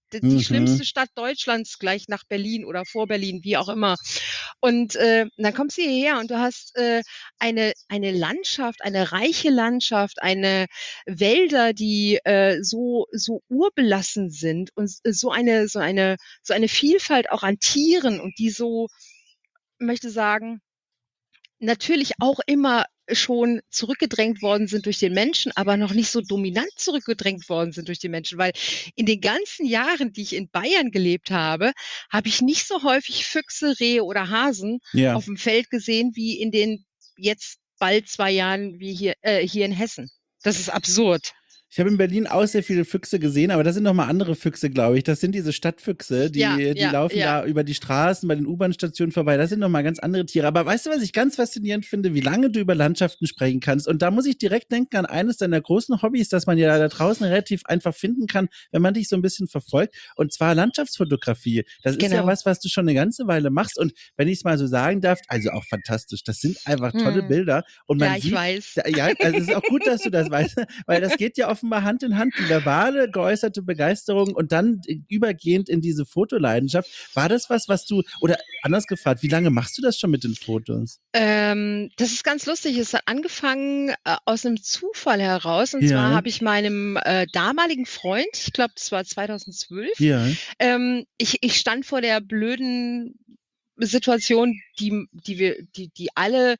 d die schlimmste Mhm. Stadt Deutschlands gleich nach Berlin oder vor Berlin, wie auch immer. Und, äh, dann kommst du hierher und du hast, äh, eine eine Landschaft, eine reiche Landschaft, eine Wälder, die, äh, so so urbelassen sind und s so eine so eine so eine Vielfalt auch an Tieren und die so, möchte sagen, natürlich auch immer schon zurückgedrängt worden sind durch den Menschen, aber noch nicht so dominant zurückgedrängt worden sind durch den Menschen. Weil in den ganzen Jahren, die ich in Bayern gelebt habe, habe ich nicht so häufig Füchse, Rehe oder Hasen Ja. auf'm Feld gesehen wie in den jetzt bald zwei Jahren wie hier äh, hier in Hessen. Das ist absurd. Ich habe in Berlin auch sehr viele Füchse gesehen, aber das sind noch mal andere Füchse, glaube ich. Das sind diese Stadtfüchse, Ja, die die ja, laufen ja. da über die Straßen bei den U-Bahn-Stationen vorbei. Das sind noch mal ganz andere Tiere. Aber weißt du, was ich ganz faszinierend finde? Wie lange du über Landschaften sprechen kannst. Und da muss ich direkt denken an eines deiner großen Hobbys, das man ja da draußen relativ einfach finden kann, wenn man dich so ein bisschen verfolgt. Und zwar Landschaftsfotografie. Das ist ja Genau. was, was du schon eine ganze Weile machst. Und wenn ich es mal so sagen darf, also auch fantastisch. Das sind einfach tolle Mhm. Bilder. Und man Ja, ich sieht, weiß. da- ja, also es ist auch gut, dass du das weißt, weil das geht ja offenbar Hand in Hand, die verbale geäußerte Begeisterung und dann äh, übergehend in diese Fotoleidenschaft. War das was, was du, oder anders gefragt, wie lange machst du das schon mit den Fotos? Ähm, das ist ganz lustig. Es hat angefangen, äh, aus 'nem Zufall heraus. Und zwar Ja, habe ich meinem, äh, damaligen Freund, ich glaube, das war zweitausendzwölf, ja, ähm, ich ich stand vor der blöden Situation, die m die wir die die alle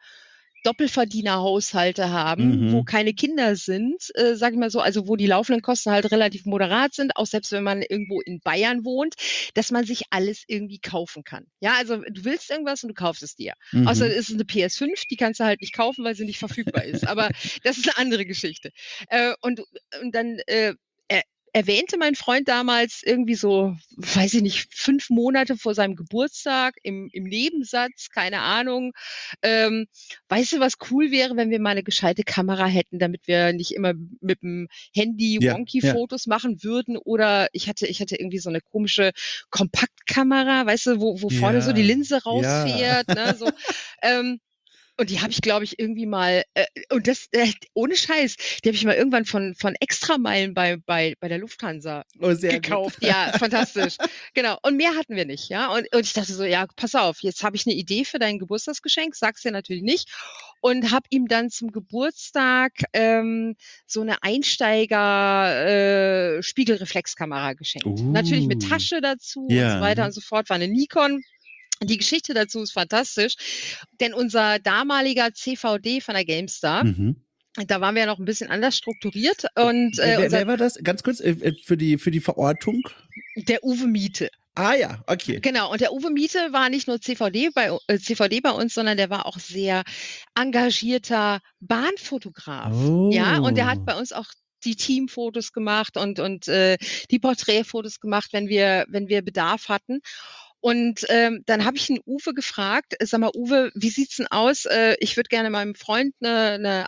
Doppelverdienerhaushalte haben, wo mhm, keine Kinder sind, äh, sage ich mal so, also wo die laufenden Kosten halt relativ moderat sind, auch selbst wenn man irgendwo in Bayern wohnt, dass man sich alles irgendwie kaufen kann. Ja, also du willst irgendwas und du kaufst es dir. Außer mhm. es ist 'ne P S fünf, die kannst du halt nicht kaufen, weil sie nicht verfügbar ist. Aber das ist 'ne andere Geschichte. Äh, und und dann, äh, er erwähnte mein Freund damals irgendwie so, weiß ich nicht, fünf Monate vor seinem Geburtstag im im Nebensatz, keine Ahnung, ähm: „Weißt du, was cool wäre, wenn wir mal 'ne gescheite Kamera hätten, damit wir nicht immer mit dem Handy Ja, wonky ja. Fotos machen würden?“ Oder ich hatte ich hatte irgendwie so 'ne komische Kompaktkamera, weißt du, wo wo vorne so die Ja, Linse ja. rausfährt, ne, so. Ähm, und die habe ich, glaube ich, irgendwie mal äh, und das äh, ohne Scheiß, die habe ich mal irgendwann von von Extrameilen bei bei bei der Lufthansa Oh, sehr gut. gekauft. Ja, fantastisch. Genau. Und mehr hatten wir nicht, ja? Und und ich dachte so: „Ja, pass auf, jetzt habe ich 'ne Idee für dein Geburtstagsgeschenk“, sag's dir natürlich nicht. Und habe ihm dann zum Geburtstag, ähm, so 'ne Einsteiger, äh, Spiegelreflexkamera geschenkt. Natürlich mit Uh, Tasche dazu und so ja. weiter und so fort, war 'ne Nikon. Die Geschichte dazu ist fantastisch, denn unser damaliger C V D von der GameStar, Mhm. da waren wir ja noch 'n bisschen anders strukturiert Äh, und, wer äh, wer unser wer war das? Ganz kurz, äh, äh, für die für die Verortung? der Uwe Miete. Ah ja, okay. Genau, und der Uwe Miete war nicht nur C V D bei u äh, C V D bei uns, sondern der war auch sehr engagierter Bahnfotograf. Ja, und der hat Oh. bei uns auch die Teamfotos gemacht und und, äh, die Porträtfotos gemacht, wenn wir wenn wir Bedarf hatten. Und, ähm, dann habe ich 'n Uwe gefragt: „Sag mal, Uwe, wie sieht's 'n aus? Äh, ich würde gerne meinem Freund 'ne 'ne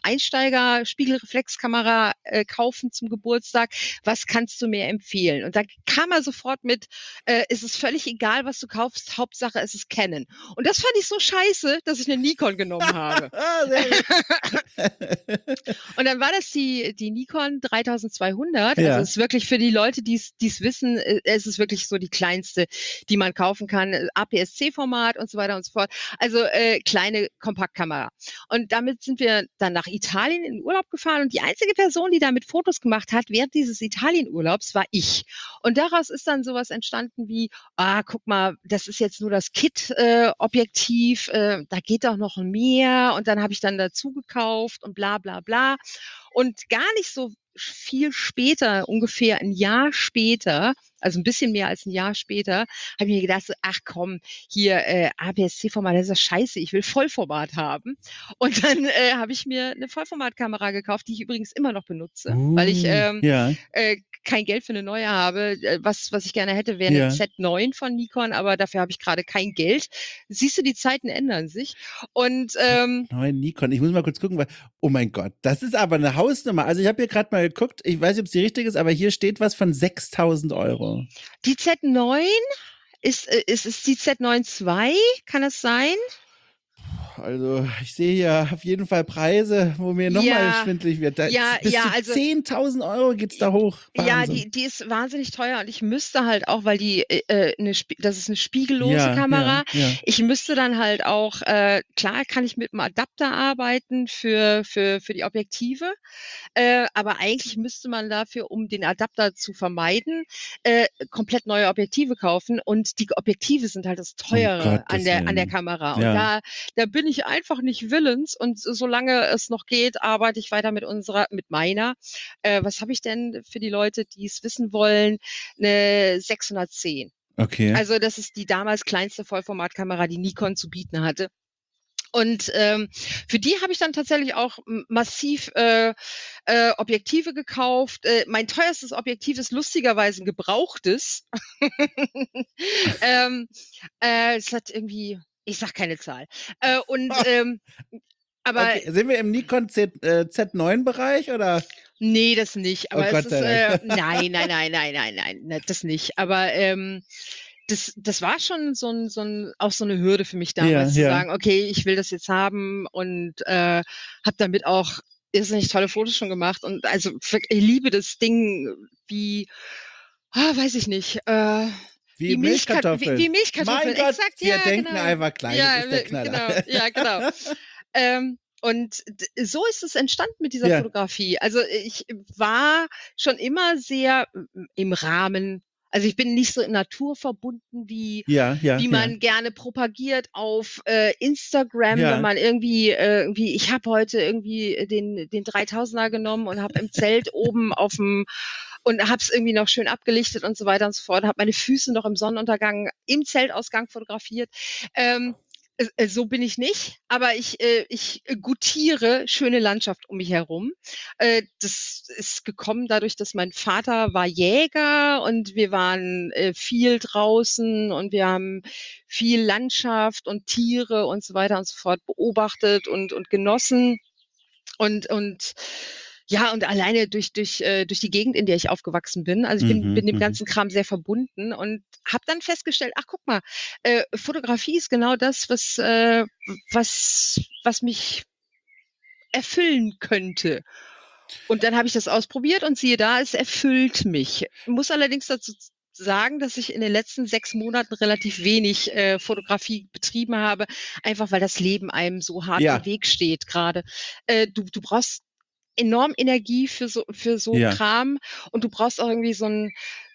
Einsteiger-Spiegelreflexkamera, äh, kaufen zum Geburtstag. Was kannst du mir empfehlen?“ Und da kam er sofort mit, äh: „Es ist völlig egal, was du kaufst, Hauptsache es ist Canon.“ Und das fand ich so scheiße, dass ich 'ne Nikon genommen habe. Sehr gut. Und dann war das die die Nikon dreitausendzweihundert. Also, Ja. ist wirklich für die Leute, die's die's wissen, äh, es ist wirklich so die kleinste, die man kaufen kann, äh, A P S C-Format und so weiter und so fort. Also, äh, kleine Kompaktkamera. Und damit sind wir dann nach Italien in Urlaub gefahren und die einzige Person, die damit Fotos gemacht hat während dieses Italienurlaubs, war ich. Und daraus ist dann so was entstanden wie: „Ah, guck mal, das ist jetzt nur das Kit äh, Objektiv, äh, da geht doch noch mehr.“ Und dann habe ich dann dazu gekauft und bla bla bla. Und gar nicht so viel später, ungefähr 'n Jahr später, also 'n bisschen mehr als 'n Jahr später, habe ich mir gedacht so: „Ach komm, hier, äh, A P S C-Format, das ist ja scheiße, ich will Vollformat haben.“ Und dann, äh, habe ich mir 'ne Vollformatkamera gekauft, die ich übrigens immer noch benutze, weil ich, Uh, ähm, ja, äh, kein Geld für 'ne neue habe. Äh, was was ich gerne hätte, wäre 'ne ja. Z neun von Nikon, aber dafür habe ich grade kein Geld. Siehst du, die Zeiten ändern sich. Und, ähm Z neun Nikon. Ich muss mal kurz gucken, weil oh mein Gott, das ist aber 'ne Hausnummer. Also, ich habe hier grad mal geguckt, ich weiß nicht, ob's die richtige ist, aber hier steht was von sechstausend Euro. Die Z neun ist äh, ist es die Z neun zwei? Kann das sein? also ich sehe hier auf jeden Fall Preise, wo mir nochmal Ja, schwindelig wird. Da, ja, bis ja, zu also zehntausend Euro geht's da hoch. ja, Wahnsinn. die die ist wahnsinnig teuer und ich müsste halt auch, weil die, äh, äh, 'ne Spie das ist 'ne spiegellose Ja, ja, Kamera. ja. Ich müsste dann halt auch äh, klar kann ich mit 'm Adapter arbeiten für für für die Objektive, äh, aber eigentlich müsste man dafür, um den Adapter zu vermeiden, äh, komplett neue Objektive kaufen und die Objektive sind halt das Um Teure an Gottes der an der Willen. Kamera und Ja. da da bin ich einfach nicht willens und s solange es noch geht, arbeite ich weiter mit unserer mit meiner äh, was habe ich denn für die Leute, die's wissen wollen, 'ne sechshundertzehn. Okay. Also, das ist die damals kleinste Vollformatkamera, die Nikon zu bieten hatte. Und, ähm, für die habe ich dann tatsächlich auch m massiv, äh, äh, Objektive gekauft. Äh, mein teuerstes Objektiv ist lustigerweise 'n gebrauchtes. Ähm, äh, es hat irgendwie ich sage keine Zahl. Äh, und, ähm, aber Okay, sind wir im Nikon Z äh, Z neun Bereich oder? Ne, das nicht, Oh aber es Gott ist, sei Dank. äh nein, nein, nein, nein, nein, nein, ne, das nicht. Aber, ähm, das das war schon so 'n so 'n auch so 'ne Hürde für mich Ja, damals zu ja. sagen: „Okay, ich will das jetzt haben“ und, äh, habe damit auch irrsinnig tolle Fotos schon gemacht und also wirk ich liebe das Ding wie ah, weiß ich nicht, äh, Wie wie Milchkart wie Milchkartoffeln. wie Milchkartoffeln, Mein Gott, exakt, wir ja, denken genau. einfach gleich, es Ja, ist der w Knaller. genau, ja, genau. Ähm, und d so ist es entstanden mit dieser Ja. Fotografie. Also, ich war schon immer sehr m m im Rahmen. Also, ich bin nicht so naturverbunden, wie Ja, ja, wie ja. man gerne propagiert auf, äh, Instagram, wenn Ja. man irgendwie äh, irgendwie ich habe heute irgendwie den den dreitausender genommen und habe im Zelt oben auf'm und habe es irgendwie noch schön abgelichtet und so weiter und so fort, habe meine Füße noch im Sonnenuntergang im Zeltausgang fotografiert. Ähm, äh, äh, so bin ich nicht, aber ich äh, ich gutiere schöne Landschaft um mich herum. Äh, das ist gekommen dadurch, dass mein Vater war Jäger und wir waren, äh, viel draußen und wir haben viel Landschaft und Tiere und so weiter und so fort beobachtet und und genossen. Und und ja, und alleine durch durch äh, durch die Gegend, in der ich aufgewachsen bin. Also, ich bin Mhm, bin dem mhm. ganzen Kram sehr verbunden und habe dann festgestellt: „Ach, guck mal, äh, Fotografie ist genau das, was äh, was was mich erfüllen könnte.“ Und dann habe ich das ausprobiert und siehe da, es erfüllt mich. Muss allerdings dazu z sagen, dass ich in den letzten sechs Monaten relativ wenig, äh, Fotografie betrieben habe, einfach weil das Leben einem so hart im Ja. Weg steht grade. Äh, du du brauchst enorm Energie für so für so Ja. Kram und du brauchst auch irgendwie so 'n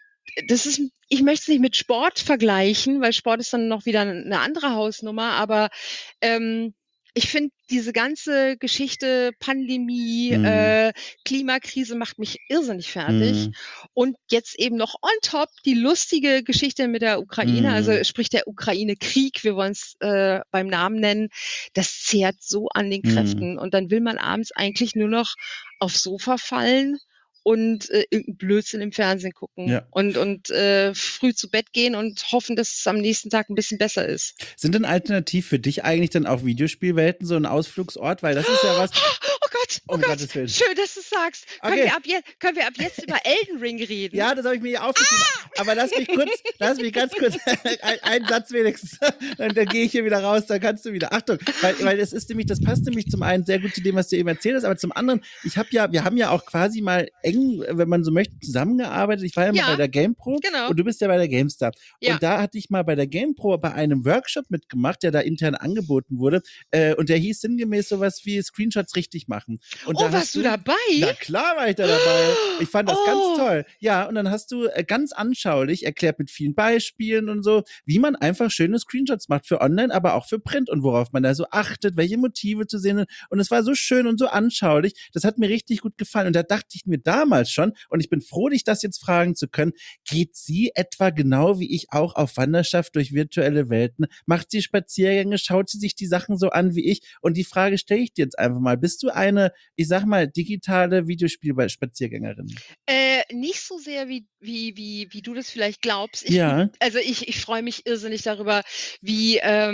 das ist ich möchte es nicht mit Sport vergleichen, weil Sport ist dann noch wieder 'n 'ne andere Hausnummer, aber, ähm, ich finde diese ganze Geschichte Pandemie, Mhm. äh, Klimakrise macht mich irrsinnig fertig Mhm. und jetzt eben noch on top die lustige Geschichte mit der Ukraine, also Mhm. sprich der Ukraine-Krieg, wir wollen's, äh, beim Namen nennen. Das zehrt so an den Mhm. Kräften und dann will man abends eigentlich nur noch aufs Sofa fallen und, äh, irgend 'n Blödsinn im Fernsehen gucken Ja. und und, äh, früh zu Bett gehen und hoffen, dass es am nächsten Tag 'n bisschen besser ist. Sind denn alternativ für dich eigentlich dann auch Videospielwelten so 'n Ausflugsort? Weil das ist ja was Oh Gott, oh um Gott, Gottes Willen. schön, dass du's sagst. Können Okay. wir ab je können wir ab jetzt über Elden Ring reden? Ja, das habe ich mir hier aufgeschrieben. Aber lass mich kurz Ah! lass mich ganz kurz ein einen Satz wenigstens, dann dann gehe ich hier wieder raus, dann kannst du wieder. Achtung, weil weil es ist nämlich das passt nämlich zum einen sehr gut zu dem, was du eben erzählt hast, aber zum anderen, ich habe ja wir haben ja auch quasi mal eng, wenn man so möchte, zusammengearbeitet. Ich war ja mal bei Ja, der GamePro genau. und du bist ja bei der GameStar. Ja. Und da hatte ich mal bei der GamePro bei einem Workshop mitgemacht, der da intern angeboten wurde, äh, und der hieß sinngemäß so was wie Screenshots richtig machen. Und Oh, da warst hast du du dabei? na klar war ich da dabei. Ich fand das ganz Oh. toll. Ja, und dann hast du, äh, ganz anschaulich erklärt mit vielen Beispielen und so, wie man einfach schöne Screenshots macht für online, aber auch für Print und worauf man da so achtet, welche Motive zu sehen sind. Und es war so schön und so anschaulich. Das hat mir richtig gut gefallen. Und da dachte ich mir damals schon, und ich bin froh, dich das jetzt fragen zu können, geht sie etwa genau wie ich auch auf Wanderschaft durch virtuelle Welten? Macht sie Spaziergänge? Schaut sie sich die Sachen so an wie ich? Und die Frage stelle ich dir jetzt einfach mal. Bist du eine, ich sag mal, digitale Videospiel-Spaziergängerin? Äh, nicht so sehr, wie wie wie wie du das vielleicht glaubst. Ich gut Ja. also ich ich freue mich irrsinnig darüber, wie, ähm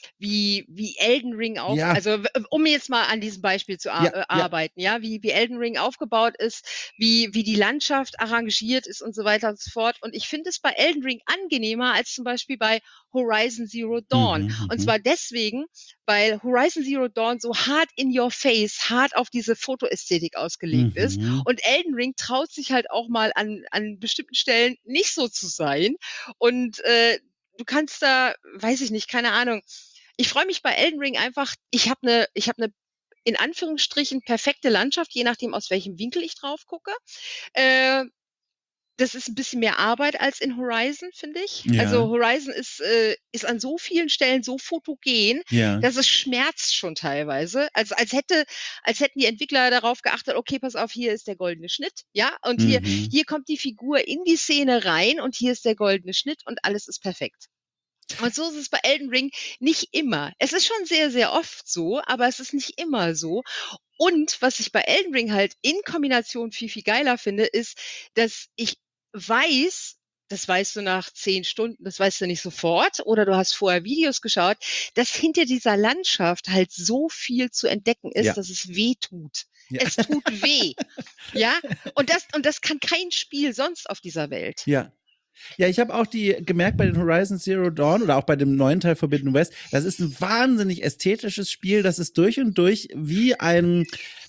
wie wie Elden Ring auf Ja. also, w um jetzt mal an diesem Beispiel zu ar Ja, äh, ja. arbeiten, ja, wie wie Elden Ring aufgebaut ist, wie wie die Landschaft arrangiert ist und so weiter und so fort. Und ich finde es bei Elden Ring angenehmer als zum Beispiel bei Horizon Zero Dawn. Mhm, Und mhm. zwar deswegen, weil Horizon Zero Dawn so hart in your face, hart auf diese Fotoästhetik ausgelegt ist. Mhm. Und Elden Ring traut sich halt auch mal an an bestimmten Stellen nicht so zu sein. Und, äh, du kannst da weiß ich nicht, keine Ahnung. Ich freue mich bei Elden Ring einfach ich habe 'ne ich habe 'ne in Anführungsstrichen perfekte Landschaft, je nachdem, aus welchem Winkel ich drauf gucke. Äh, das ist 'n bisschen mehr Arbeit als in Horizon, finde ich. Ja. Also, Horizon ist äh, ist an so vielen Stellen so fotogen, Ja. dass es schmerzt schon teilweise. Als als hätte als hätten die Entwickler darauf geachtet: „Okay, pass auf, hier ist der goldene Schnitt, ja? Und hier Mhm. hier kommt die Figur in die Szene rein und hier ist der goldene Schnitt und alles ist perfekt.“ Und so ist es bei Elden Ring nicht immer. Es ist schon sehr, sehr oft so, aber es ist nicht immer so. Und was ich bei Elden Ring halt in Kombination viel, viel geiler finde, ist, dass ich weiß das weißt du nach zehn Stunden, das weißt du nicht sofort oder du hast vorher Videos geschaut, dass hinter dieser Landschaft halt so viel zu entdecken Ja. ist, dass es wehtut. Ja. Es tut weh, ja? Und das und das kann kein Spiel sonst auf dieser Welt. Ja. Ja, ich habe auch die gemerkt bei den Horizon Zero Dawn oder auch bei dem neuen Teil Forbidden West, das ist 'n wahnsinnig ästhetisches Spiel, das ist durch und durch wie ein,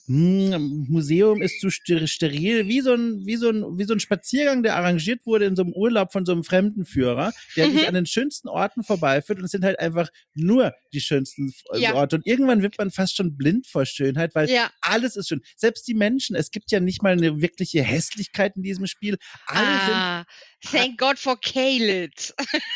hm, Museum ist zu ster steril, wie so 'n wie so 'n wie so 'n Spaziergang, der arrangiert wurde in so 'nem Urlaub von so 'nem Fremdenführer, der dich Mhm. an den schönsten Orten vorbeiführt und es sind halt einfach nur die schönsten f äh, Ja. Orte. Und irgendwann wird man fast schon blind vor Schönheit, weil Ja. alles ist schön. Selbst die Menschen, es gibt ja nicht mal 'ne wirkliche Hässlichkeit in diesem Spiel. Alle sind Ah, a thank God for Caelid.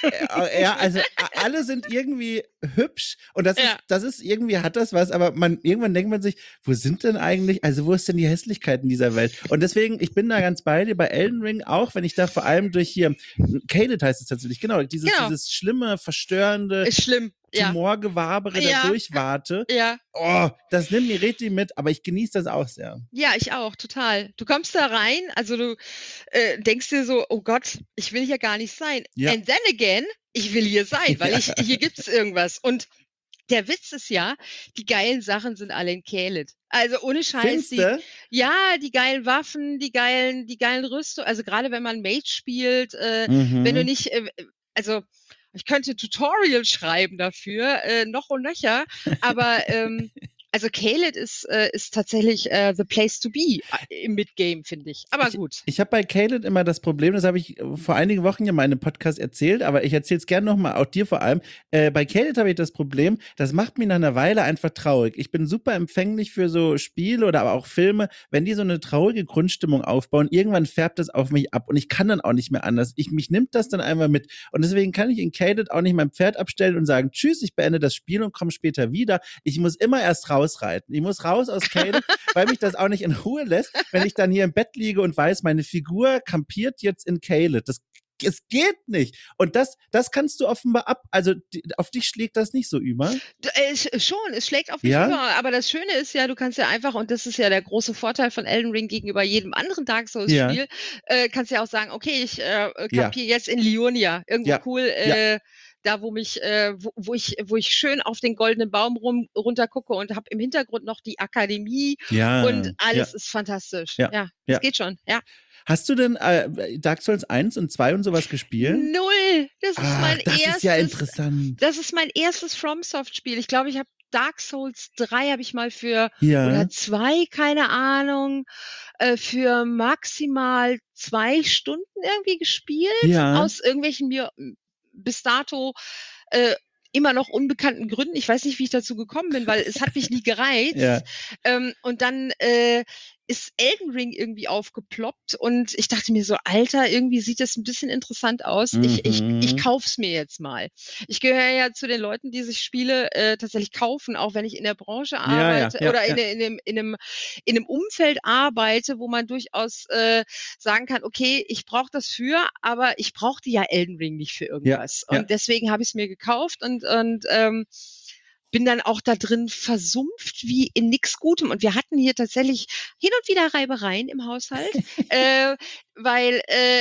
Äh, ja, also a alle sind irgendwie hübsch und das ist Ja. das ist irgendwie hat das was, aber man irgendwann denkt man sich: „Wo sind denn eigentlich also, wo ist denn die Hässlichkeit in dieser Welt?“ Und deswegen, ich bin da ganz bei dir bei Elden Ring, auch wenn ich da vor allem durch hier Caelid heißt es tatsächlich, genau, dieses Genau. dieses schlimme, verstörende Ist schlimm, ja. Tumorgewabere da Ja, durchwarte. ja. Oh, das nimmt mich richtig mit, aber ich genieße das auch sehr. Ja, ich auch, total. Du kommst da rein, also, du, äh, denkst dir so: „Oh Gott, ich will hier gar nicht sein. Ja. And then again, ich will hier sein, weil Ja. ich hier gibt's irgendwas.“ Und der Witz ist ja, die geilen Sachen sind alle in Caelid. Also, ohne Scheiß, Findest die du? ja, die geilen Waffen, die geilen die geilen Rüstung also, grade wenn man Mage spielt, äh, wenn du Mhm. nicht, äh, w also, ich könnte Tutorial schreiben dafür, äh, noch und nöcher, aber, ähm, also, Caelid ist äh, ist tatsächlich, äh, the place to be a im Mid-Game, finde ich. Aber Ich gut. ich habe bei Caelid immer das Problem, das habe ich, äh, vor einigen Wochen ja mal in 'nem Podcast erzählt, aber ich erzähle es gern noch mal, auch dir vor allem. Äh, bei Caelid habe ich das Problem, das macht mich nach 'ner Weile einfach traurig. Ich bin super empfänglich für so Spiele oder aber auch Filme, wenn die so 'ne traurige Grundstimmung aufbauen, irgendwann färbt das auf mich ab und ich kann dann auch nicht mehr anders. Ich mich nimmt das dann einfach mit. Und deswegen kann ich in Caelid auch nicht mein Pferd abstellen und sagen: „Tschüss, ich beende das Spiel und komme später wieder.“ Ich muss immer erst rausreiten. Ich muss raus aus Caelid, weil mich das auch nicht in Ruhe lässt, wenn ich dann hier im Bett liege und weiß, meine Figur kampiert jetzt in Caelid. Das es geht nicht. Und das das kannst du offenbar ab. Also, d auf dich schlägt das nicht so über? D äh, sch schon, es schlägt auf mich Ja? über, aber das Schöne ist ja, du kannst ja einfach und das ist ja der große Vorteil von Elden Ring gegenüber jedem anderen Dark Ja. Souls-Spiel, äh, kannst ja auch sagen: „Okay, ich, äh, Ja. kampiere jetzt in Liurnia, irgendwo Ja. cool, Ja. äh, da, wo mich äh, wo wo ich wo ich schön auf den goldenen Baum rum runter gucke und habe im Hintergrund noch die Akademie und Ja, ja. alles ist fantastisch.“ Ja, Ja, das ja. geht schon, ja. Hast du denn, äh, Dark Souls eins und zwei und so was gespielt? null. Das ist Ach, mein das ist ja erstes interessant. das ist mein erstes FromSoft-Spiel. Ich glaube, ich habe Dark Souls drei habe ich mal für oder Ja. zwei, keine Ahnung, äh, für maximal zwei Stunden irgendwie gespielt, Ja. aus irgendwelchen mir bis dato, äh, immer noch unbekannten Gründen. Ich weiß nicht, wie ich dazu gekommen bin, weil es hat mich nie gereizt. Ja. Ähm, und dann, äh, ist Elden Ring irgendwie aufgeploppt und ich dachte mir so: „Alter, irgendwie sieht das 'n bisschen interessant aus. Ich ich ich Mhm. kaufe es mir jetzt mal.“ Ich gehöre ja zu den Leuten, die sich Spiele, äh, tatsächlich kaufen, auch wenn ich in der Branche Ja, ja, arbeite ja, oder in ja. 'ne in 'nem in 'nem in 'nem Umfeld arbeite, wo man durchaus, äh, sagen kann: „Okay, ich brauche das für, aber ich brauchte ja Elden Ring nicht für Ja, irgendwas.“ ja. Und deswegen habe ich's mir gekauft und und, ähm, bin dann auch da drin versumpft wie in nix Gutem. Und wir hatten hier tatsächlich hin und wieder Reibereien im Haushalt, äh, weil, äh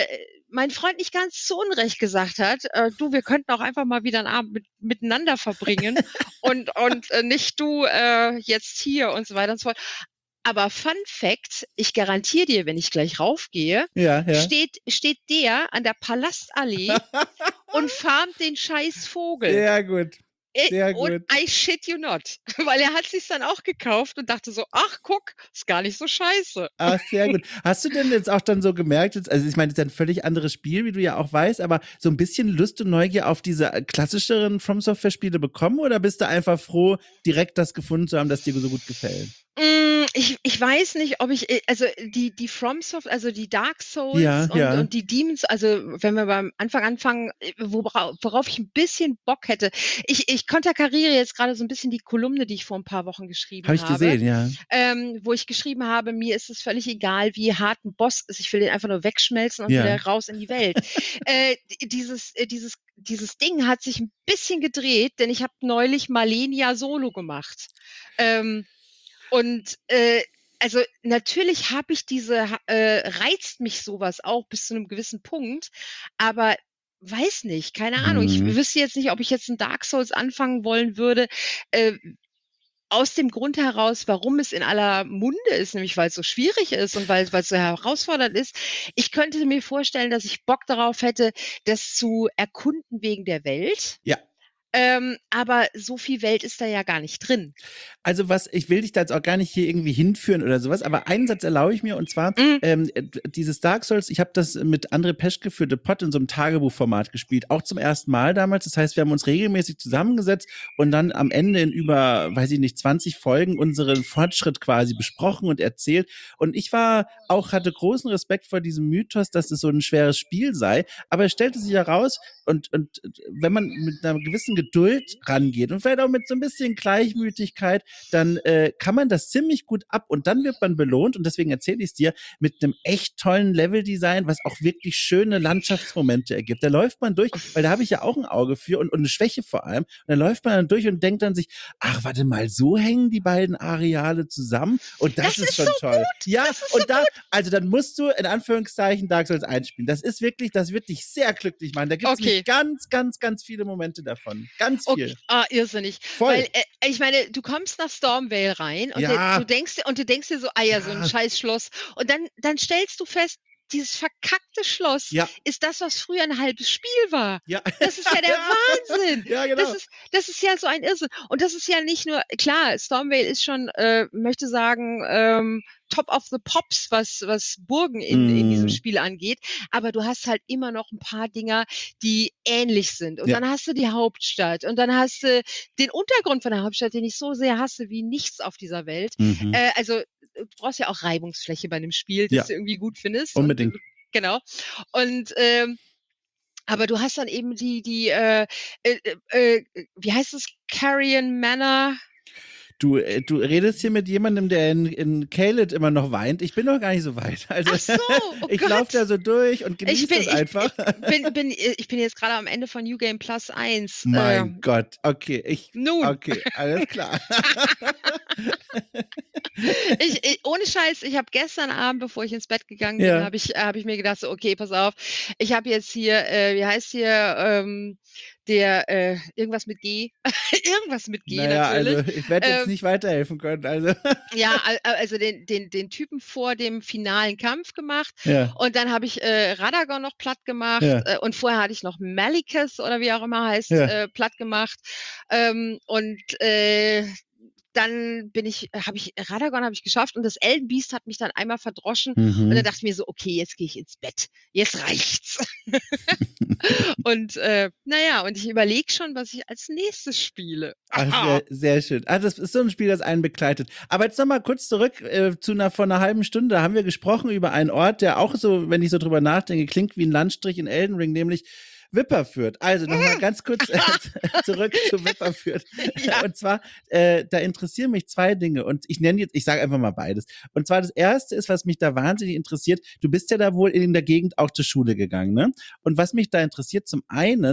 mein Freund nicht ganz zu Unrecht gesagt hat, äh, du, wir könnten auch einfach mal wieder einen Abend mit, miteinander verbringen und, und äh, nicht du äh, jetzt hier und so weiter und so fort. Aber Fun Fact, ich garantiere dir, wenn ich gleich raufgehe, Ja, ja. steht, steht der an der Palastallee und farmt den scheiß Vogel. Sehr gut. Sehr Und gut. I shit you not. Weil er hat sich's dann auch gekauft und dachte so, ach guck, ist gar nicht so scheiße. Ah, sehr gut. Hast du denn jetzt auch dann so gemerkt, jetzt, also ich meine, das ist ein völlig anderes Spiel, wie du ja auch weißt, aber so ein bisschen Lust und Neugier auf diese klassischeren From Software-Spiele bekommen oder bist du einfach froh, direkt das gefunden zu haben, das dir so gut gefällt? Mm, Ich, ich weiß nicht, ob ich, äh, also die, die FromSoft, also die Dark Souls Ja, und, ja. und die Demons, also wenn wir beim Anfang anfangen, äh, wora- worauf ich ein bisschen Bock hätte. Ich, ich konterkariere jetzt gerade so ein bisschen die Kolumne, die ich vor ein paar Wochen geschrieben Habe ich habe, gesehen, ja. ähm, wo ich geschrieben habe, mir ist es völlig egal, wie hart ein Boss ist. Ich will den einfach nur wegschmelzen und Ja. wieder raus in die Welt. äh, d- dieses, äh, dieses, dieses Ding hat sich ein bisschen gedreht, denn ich habe neulich Malenia Solo gemacht. Ähm, und äh, also natürlich habe ich diese, ha- äh, reizt mich sowas auch bis zu einem gewissen Punkt, aber weiß nicht, keine Ahnung. Ich Mhm. wüsste jetzt nicht, ob ich jetzt ein Dark Souls anfangen wollen würde. Äh, aus dem Grund heraus, warum es in aller Munde ist, nämlich weil es so schwierig ist und weil weil es so herausfordernd ist. Ich könnte mir vorstellen, dass ich Bock darauf hätte, das zu erkunden wegen der Welt. Ja. Ähm, aber so viel Welt ist da ja gar nicht drin. Also was, ich will dich da jetzt auch gar nicht hier irgendwie hinführen oder sowas, aber einen Satz erlaube ich mir und zwar Mm. ähm, dieses Dark Souls, ich habe das mit André Peschke für The Pod in so einem Tagebuchformat gespielt, auch zum ersten Mal damals. Das heißt, wir haben uns regelmäßig zusammengesetzt und dann am Ende in über, weiß ich nicht, zwanzig Folgen unseren Fortschritt quasi besprochen und erzählt. Und ich war auch, hatte großen Respekt vor diesem Mythos, dass es so ein schweres Spiel sei, aber es stellte sich heraus, und, und wenn man mit einer gewissen Geduld rangeht und vielleicht auch mit so ein bisschen Gleichmütigkeit, dann äh, kann man das ziemlich gut ab und dann wird man belohnt und deswegen erzähle ich es dir mit einem echt tollen Leveldesign, was auch wirklich schöne Landschaftsmomente ergibt. Da läuft man durch, weil da habe ich ja auch ein Auge für und, und eine Schwäche vor allem. Und da läuft man dann durch und denkt dann sich, ach, warte mal, so hängen die beiden Areale zusammen und das, Das ist ist schon so toll. gut. Ja, Das ist und so da, also dann musst du in Anführungszeichen Dark Souls einspielen. Das ist wirklich, das wird dich sehr glücklich machen. Da gibt es Okay. ganz, ganz, ganz viele Momente davon. Ganz Okay, viel. ah, irrsinnig. Voll. Weil, äh, ich meine, du kommst nach Stormvale rein und Ja. dir, du denkst dir, und du denkst dir so, ah ja, so ein Ja. scheiß Schloss. Und dann, dann stellst du fest, dieses verkackte Schloss Ja. ist das, was früher ein halbes Spiel war. Ja. Das ist ja der Wahnsinn. Ja, genau. Das ist, das ist ja so ein Irrsinn. Und das ist ja nicht nur, klar, Stormvale ist schon, äh, möchte sagen, ähm, Top of the Pops, was, was Burgen in, in diesem Mm. Spiel angeht. Aber du hast halt immer noch ein paar Dinger, die ähnlich sind. Und Ja. dann hast du die Hauptstadt und dann hast du den Untergrund von der Hauptstadt, den ich so sehr hasse wie nichts auf dieser Welt. Mhm. Äh, also du brauchst ja auch Reibungsfläche bei einem Spiel, das Ja. du irgendwie gut findest. Unbedingt. Und, genau. Und ähm, aber du hast dann eben die, die, äh, äh, äh, wie heißt es, Carrion Manor? Du, äh, du redest hier mit jemandem, der in, in Caelid immer noch weint. Ich bin noch gar nicht so weit. Also, Ach so, oh ich Gott. laufe da so durch und genieße Ich bin, das ich, einfach. ich, bin, bin, ich bin jetzt gerade am Ende von New Game Plus eins. Mein Äh, Gott, okay, ich, nun. okay, alles klar. ich, ich, ohne Scheiß, ich habe gestern Abend, bevor ich ins Bett gegangen bin, Ja. habe ich, hab ich mir gedacht, so, okay, pass auf, ich habe jetzt hier, äh, wie heißt hier, ähm, der, äh, irgendwas mit G, irgendwas mit G Naja, natürlich. also ich werde jetzt Ähm, nicht weiterhelfen können. Also. Ja, al- al- also den, den, den Typen vor dem finalen Kampf gemacht Ja. und dann habe ich äh, Radagon noch platt gemacht Ja. äh, und vorher hatte ich noch Malicus oder wie auch immer heißt, Ja. äh, platt gemacht ähm, und äh, dann bin ich, habe ich, Radagon habe ich geschafft und das Elden Beast hat mich dann einmal verdroschen und dann Mhm. dachte ich mir so, okay, jetzt gehe ich ins Bett, jetzt reicht's. und äh, naja, und ich überlege schon, was ich als nächstes spiele. Ach, sehr, sehr schön. Ah, das ist so ein Spiel, das einen begleitet. Aber jetzt nochmal kurz zurück äh, zu einer, vor einer halben Stunde. Da haben wir gesprochen über einen Ort, der auch so, wenn ich so drüber nachdenke, klingt wie ein Landstrich in Elden Ring, nämlich Wipperfürth. Also nochmal ganz kurz äh, zurück zu Wipperfürth. Ja. Und zwar, äh, da interessieren mich zwei Dinge. Und ich nenne jetzt, ich sage einfach mal beides. Und zwar das erste ist, was mich da wahnsinnig interessiert. Du bist ja da wohl in der Gegend auch zur Schule gegangen, ne? Und was mich da interessiert, zum einen,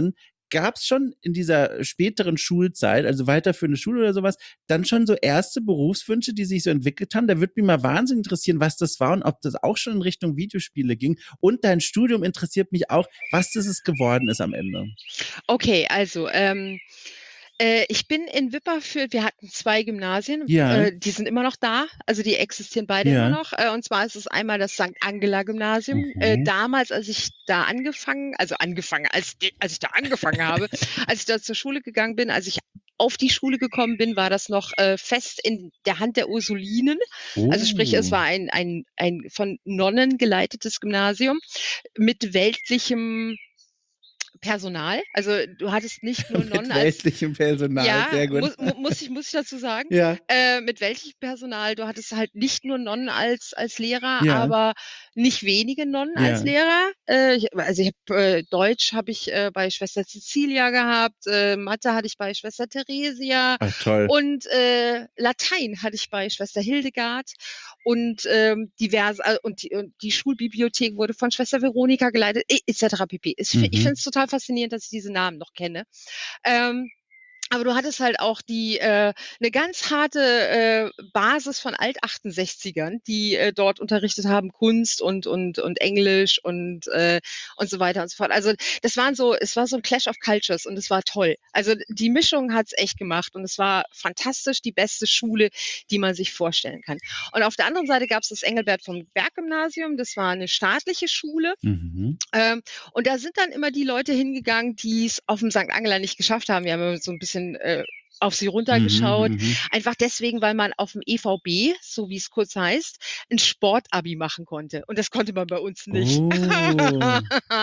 gab es schon in dieser späteren Schulzeit, also weiterführende Schule oder sowas, dann schon so erste Berufswünsche, die sich so entwickelt haben? Da würde mich mal wahnsinnig interessieren, was das war und ob das auch schon in Richtung Videospiele ging. Und dein Studium interessiert mich auch, was das es geworden ist am Ende. Okay, also, ähm, äh, ich bin in Wipperfürth, wir hatten zwei Gymnasien, Ja, äh, die sind immer noch da, also die existieren beide immer ja. noch. Äh, und zwar ist es einmal das Sankt Angela Gymnasium. Äh, Mhm. damals, als ich da angefangen also angefangen, als de als ich da angefangen habe, als ich da zur Schule gegangen bin, als ich auf die Schule gekommen bin, war das noch, äh, fest in der Hand der Ursulinen. Also sprich, es Oh. war ein ein ein von Nonnen geleitetes Gymnasium mit weltlichem Personal. Also, du hattest nicht nur Nonnen Mit als weltlichem Personal, ja, sehr gut. muss mu muss ich muss ich dazu sagen, Ja, äh, mit welchem Personal. Du hattest halt nicht nur Nonnen als als Lehrer, ja, aber nicht wenige Nonnen als ja. Lehrer. Äh, ich also, ich habe äh, Deutsch habe ich, äh, bei Schwester Cecilia gehabt, äh, Mathe hatte ich bei Schwester Theresia Ach, toll. und, äh, Latein hatte ich bei Schwester Hildegard und, ähm, diverse äh, und die und die Schulbibliothek wurde von Schwester Veronika geleitet, e et cetera pp. Ich fi ich Mhm. finde es total faszinierend, dass ich diese Namen noch kenne. Ähm, aber du hattest halt auch die äh, 'ne ganz harte, äh, Basis von Alt-Achtundsechzigern, die, äh, dort unterrichtet haben, Kunst und und und Englisch und, äh und so weiter und so fort. Also, das waren so es war so 'n Clash of Cultures und es war toll. Also, die Mischung hat's echt gemacht und es war fantastisch, die beste Schule, die man sich vorstellen kann. Und auf der anderen Seite gab's das Engelbert von Berg Gymnasium, das war 'ne staatliche Schule. Mhm. Ähm, und da sind dann immer die Leute hingegangen, die's auf'm Sankt Angela nicht geschafft haben. Wir haben immer so 'n bisschen, äh, auf sie Mhm, runtergeschaut. mhm. Einfach deswegen, weil man auf'm E V B, so wie's kurz heißt, 'n Sport-Abi machen konnte. Und das konnte man bei uns nicht. Oh.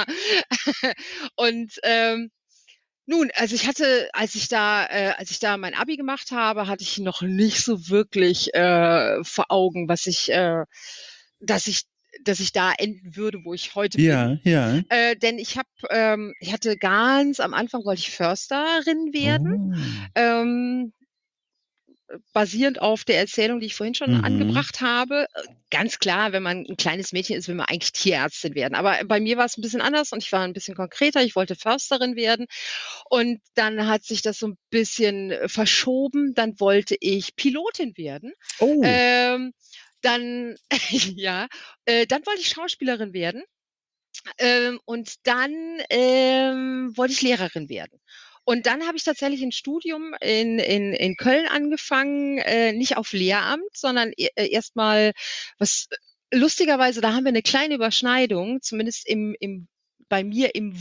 Und, ähm, nun, also ich hatte, als ich da äh, als ich da mein Abi gemacht habe, hatte ich noch nicht so wirklich, äh, vor Augen, was ich äh, dass ich dass ich da enden würde, wo ich heute bin. Ja, ja. Äh, denn ich habe ähm, ich hatte ganz am Anfang wollte ich Försterin werden, Oh. ähm, basierend auf der Erzählung, die ich vorhin schon Mhm. angebracht habe. Äh, ganz klar, wenn man 'n kleines Mädchen ist, will man eigentlich Tierärztin werden. Aber bei mir war's 'n bisschen anders und ich war 'n bisschen konkreter. Ich wollte Försterin werden und dann hat sich das so 'n bisschen, äh, verschoben. Dann wollte ich Pilotin werden. Oh. Ähm, dann ja, äh, dann wollte ich Schauspielerin werden. Ähm, und dann, ähm, wollte ich Lehrerin werden. Und dann habe ich tatsächlich 'n Studium in in in Köln angefangen, äh, nicht auf Lehramt, sondern e äh, erst mal was lustigerweise, da haben wir 'ne kleine Überschneidung, zumindest im im bei mir im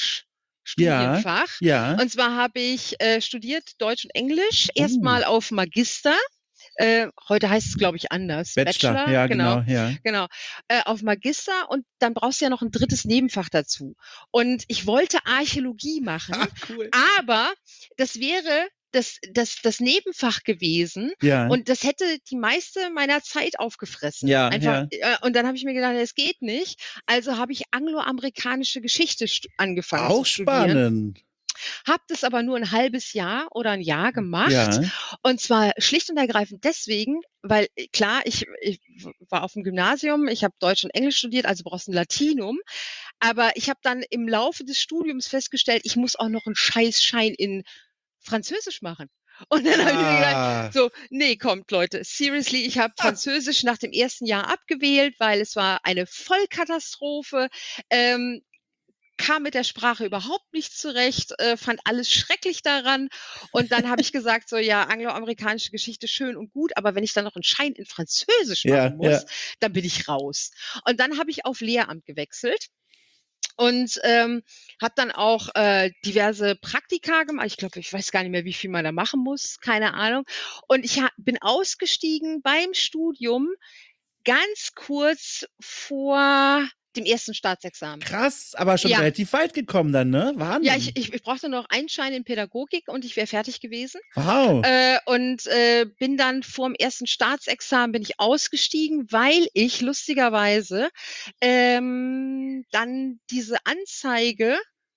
Ja, Wunschstudienfach. ja. Und zwar habe ich, äh, studiert Deutsch und Englisch, erst Oh. mal auf Magister. Äh, heute heißt es, glaube ich, anders. Bachelor, Bachelor, ja, genau, genau, ja. genau. Äh, auf Magister und dann brauchst du ja noch 'n drittes Nebenfach dazu. Und ich wollte Archäologie machen, Ah, cool. aber das wäre das das das Nebenfach gewesen Ja. und das hätte die meiste meiner Zeit aufgefressen. Ja, Einfach ja. äh, und dann habe ich mir gedacht: „Es geht nicht.“ Also habe ich angloamerikanische Geschichte st angefangen zu Auch studieren. spannend. Habe das aber nur 'n halbes Jahr oder 'n Jahr gemacht. Ja. Und zwar schlicht und ergreifend deswegen, weil, äh, klar, ich ich w war auf'm Gymnasium, ich habe Deutsch und Englisch studiert, also brauchst 'n Latinum. Aber ich habe dann im Laufe des Studiums festgestellt, ich muss auch noch 'n Scheißschein in Französisch machen. Und dann habe ich mir gedacht, Ah. so: „Ne, kommt Leute, seriously, ich habe Französisch nach dem ersten Jahr abgewählt, weil es war eine Vollkatastrophe, ähm, kam mit der Sprache überhaupt nicht zurecht, äh, fand alles schrecklich daran.“ Und dann habe ich gesagt so: „Ja, angloamerikanische Geschichte schön und gut, aber wenn ich dann noch 'n Schein in Französisch machen Ja, muss, ja. dann bin ich raus.“ Und dann habe ich auf Lehramt gewechselt und, ähm, habe dann auch, äh, diverse Praktika gemacht. Ich glaube, ich weiß gar nicht mehr, wie viel man da machen muss, keine Ahnung. Und ich ha bin ausgestiegen beim Studium ganz kurz vor dem ersten Staatsexamen. Krass, aber schon Ja. relativ weit gekommen dann, ne? Ja, ich Wahnsinn. ich ich brauchte noch einen Schein in Pädagogik und ich wäre fertig gewesen. Wow. Äh, und, äh, bin dann vorm ersten Staatsexamen bin ich ausgestiegen, weil ich lustigerweise, ähm, dann diese Anzeige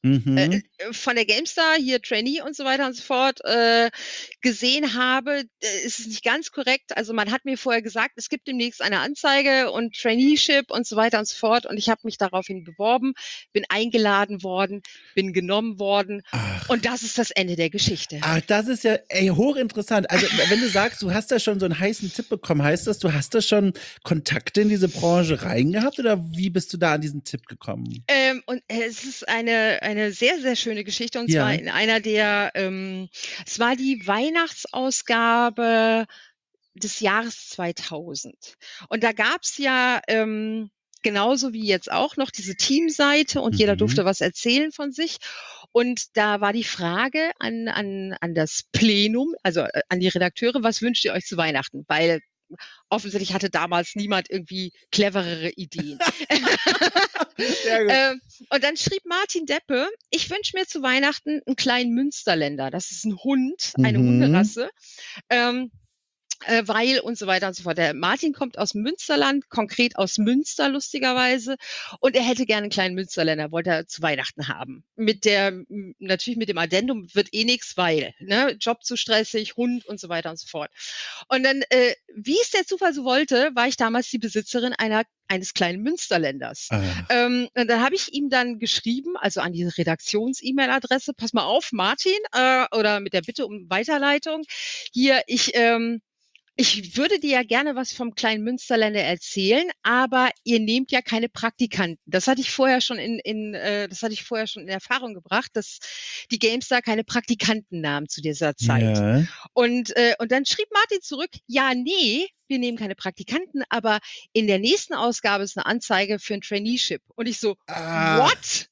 äh, Mhm. äh, von der GameStar, hier Trainee und so weiter und so fort, äh, gesehen habe, äh, ist es nicht ganz korrekt. Also, man hat mir vorher gesagt, es gibt demnächst eine Anzeige und Traineeship und so weiter und so fort und ich habe mich daraufhin beworben, bin eingeladen worden, bin genommen worden und Ach. das ist das Ende der Geschichte. Ach, das ist ja, ey, hochinteressant. Also, w wenn du sagst, du hast da schon so einen heißen Tipp bekommen, heißt das, du hast da schon Kontakte in diese Branche reingehabt oder wie bist du da an diesen Tipp gekommen? Ähm, und äh, es ist eine eine sehr, sehr schöne Geschichte und zwar Ja. in einer der ähm, es war die Weihnachtsausgabe des Jahres zweitausend. Und da gab's ja, ähm, genauso wie jetzt auch noch diese Teamseite und jeder Mhm. durfte was erzählen von sich. Und da war die Frage an an an das Plenum, also, äh, an die Redakteure: „Was wünscht ihr euch zu Weihnachten?“ Weil offensichtlich hatte damals niemand irgendwie cleverere Ideen. Sehr gut. Ähm, und dann schrieb Martin Deppe: „Ich wünsche mir zu Weihnachten 'n kleinen Münsterländer.“ Das ist 'n Hund, eine Mhm. Hunderasse, ähm, äh, weil und so weiter und so fort. Der Martin kommt aus Münsterland, konkret aus Münster lustigerweise, und er hätte gerne 'n kleinen Münsterländer, wollte er zu Weihnachten haben. Mit der m natürlich mit dem Addendum: „Wird eh nix, weil“, ne? Job zu stressig, Hund und so weiter und so fort. Und dann, äh, wie es der Zufall so wollte, war ich damals die Besitzerin einer eines kleinen Münsterländers. Ach. Ähm, und dann habe ich ihm dann geschrieben, also an die Redaktions-E-Mail-Adresse: „Pass mal auf, Martin“, äh, oder mit der Bitte um Weiterleitung: „Hier, ich, ähm ich würde dir ja gerne was vom kleinen Münsterländer erzählen, aber ihr nehmt ja keine Praktikanten.“ Das hatte ich vorher schon in in äh, das hatte ich vorher schon in Erfahrung gebracht, dass die GameStar keine Praktikanten nahm zu dieser Zeit. Ja. Und, äh und dann schrieb Martin zurück: „Ja, ne, wir nehmen keine Praktikanten, aber in der nächsten Ausgabe ist 'ne Anzeige für 'n Traineeship.“ Und ich so: Ach. „What?“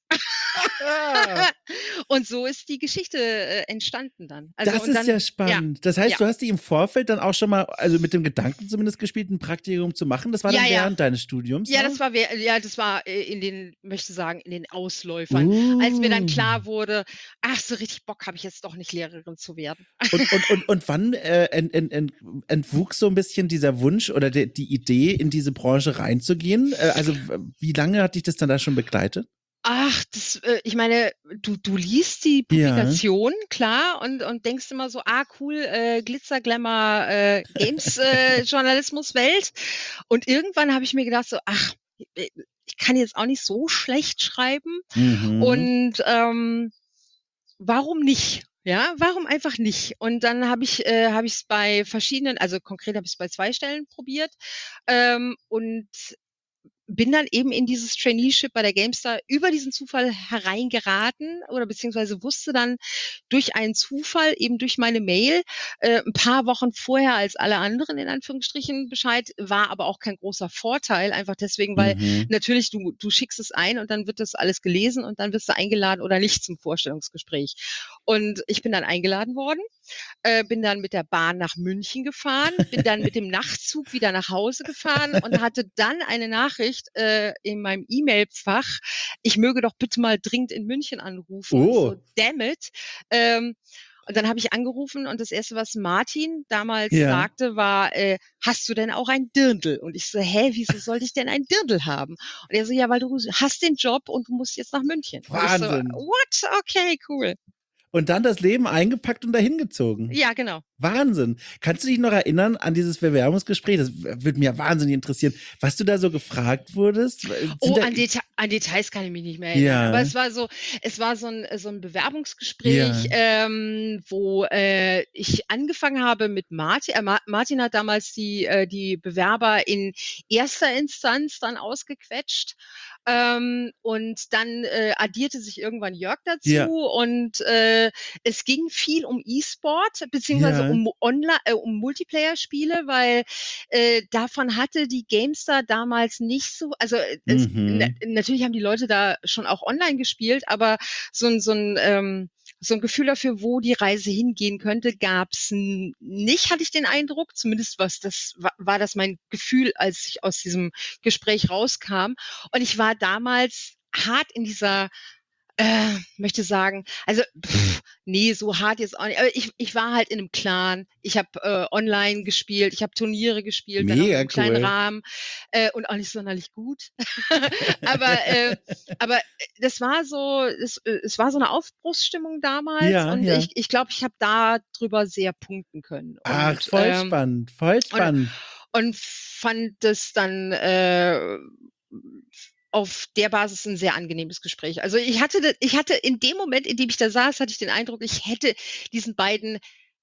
Und so ist die Geschichte, äh, entstanden dann. Also, Das und ist dann ja ja, spannend. Das ja. heißt, du hast dich im Vorfeld dann auch schon mal also, mit dem Gedanken zumindest gespielt, 'n Praktikum zu machen? Das war Ja, dann ja. während deines Studiums Ja, das noch? war wer ja, das war, äh, in den möchte sagen, in den Ausläufern. Als mir dann Uh. klar wurde: „Ach, so richtig Bock habe ich jetzt doch nicht, Lehrerin zu werden.“ Und und und und wann, äh, ent ent ent entwuchs so 'n bisschen dieser Wunsch oder de die Idee, in diese Branche reinzugehen? Äh, also, w wie lange hat dich das dann da schon begleitet? Ach, das äh, ich meine, du du liest die Ja. Publikation, klar, und und denkst immer so: „Ah, cool, äh, Glitzer, Glamour, äh, Games äh, Journalismuswelt.“ Und irgendwann habe ich mir gedacht so: „Ach, äh, ich kann jetzt auch nicht so schlecht schreiben Mhm. und, ähm, warum nicht?“ Ja, warum einfach nicht? Und dann habe ich äh, habe ich's bei verschiedenen also, konkret habe ich's bei zwei Stellen probiert, ähm, und bin dann eben in dieses Traineeship bei der GameStar über diesen Zufall hereingeraten oder beziehungsweise wusste dann durch einen Zufall, eben durch meine Mail, äh, 'n paar Wochen vorher als alle anderen in Anführungsstrichen Bescheid, war aber auch kein großer Vorteil, einfach deswegen, weil Mhm. natürlich du du schickst es ein und dann wird das alles gelesen und dann wirst du eingeladen oder nicht zum Vorstellungsgespräch. Und ich bin dann eingeladen worden, äh, bin dann mit der Bahn nach München gefahren, bin dann mit dem Nachtzug wieder nach Hause gefahren und hatte dann eine Nachricht, äh, in meinem E-Mail-Fach: „Ich möge doch bitte mal dringend in München anrufen.“ Und ich so: Oh. „Damn it.“ Ähm, und dann habe ich angerufen und das erste, was Martin damals Ja. sagte, war, äh: „Hast du denn auch ein Dirndl?“ Und ich so: „Hä, wieso sollte ich denn ein Dirndl haben?“ Und er so: „Ja, weil du hast den Job und du musst jetzt nach München.“ Und ich so: Wahnsinn. „What? Okay, cool.“ Und dann das Leben eingepackt und dahin gezogen. Ja, genau. Wahnsinn. Kannst du dich noch erinnern an dieses Bewerbungsgespräch? Das w würde mich ja wahnsinnig interessieren, was du da so gefragt wurdest? W Oh, sind da an Deta an Details kann ich mich nicht mehr erinnern, aber Ja. es war so es war so 'n so 'n Bewerbungsgespräch, Ja. ähm, wo, äh, ich angefangen habe mit Marti äh, Ma Martin hat damals die äh, die Bewerber in erster Instanz dann ausgequetscht, ähm, und dann, äh, addierte sich irgendwann Jörg dazu Ja. und, äh, es ging viel um E-Sport beziehungsweise Ja. um Onli äh, um Multiplayer-Spiele, weil, äh, davon hatte die GameStar damals nicht so also, äh, es na Mhm. natürlich haben die Leute da schon auch online gespielt, aber so 'n so 'n ähm, so 'n Gefühl dafür, wo die Reise hingehen könnte, gab's n nicht, hatte ich den Eindruck. Zumindest was das wa war das mein Gefühl, als ich aus diesem Gespräch rauskam. Und ich war damals hart in dieser Äh, möchte sagen, also, pff, ne, so hart jetzt auch nicht. Aber ich ich war halt in 'nem Clan. Ich habe, äh, online gespielt, ich habe Turniere gespielt, wenn auch nur Mega im kleinen cool. Rahmen, äh, und auch nicht sonderlich gut. Aber, äh aber, äh, das war so es äh, es war so 'ne Aufbruchsstimmung damals Ja, und ich ja. ich glaube, ich habe da drüber sehr punkten können Ach, und, voll ähm spannend, voll und spannend. und fand das dann, äh, auf der Basis 'n sehr angenehmes Gespräch. Also, ich hatte d ich hatte in dem Moment, in dem ich da saß, hatte ich den Eindruck, ich hätte diesen beiden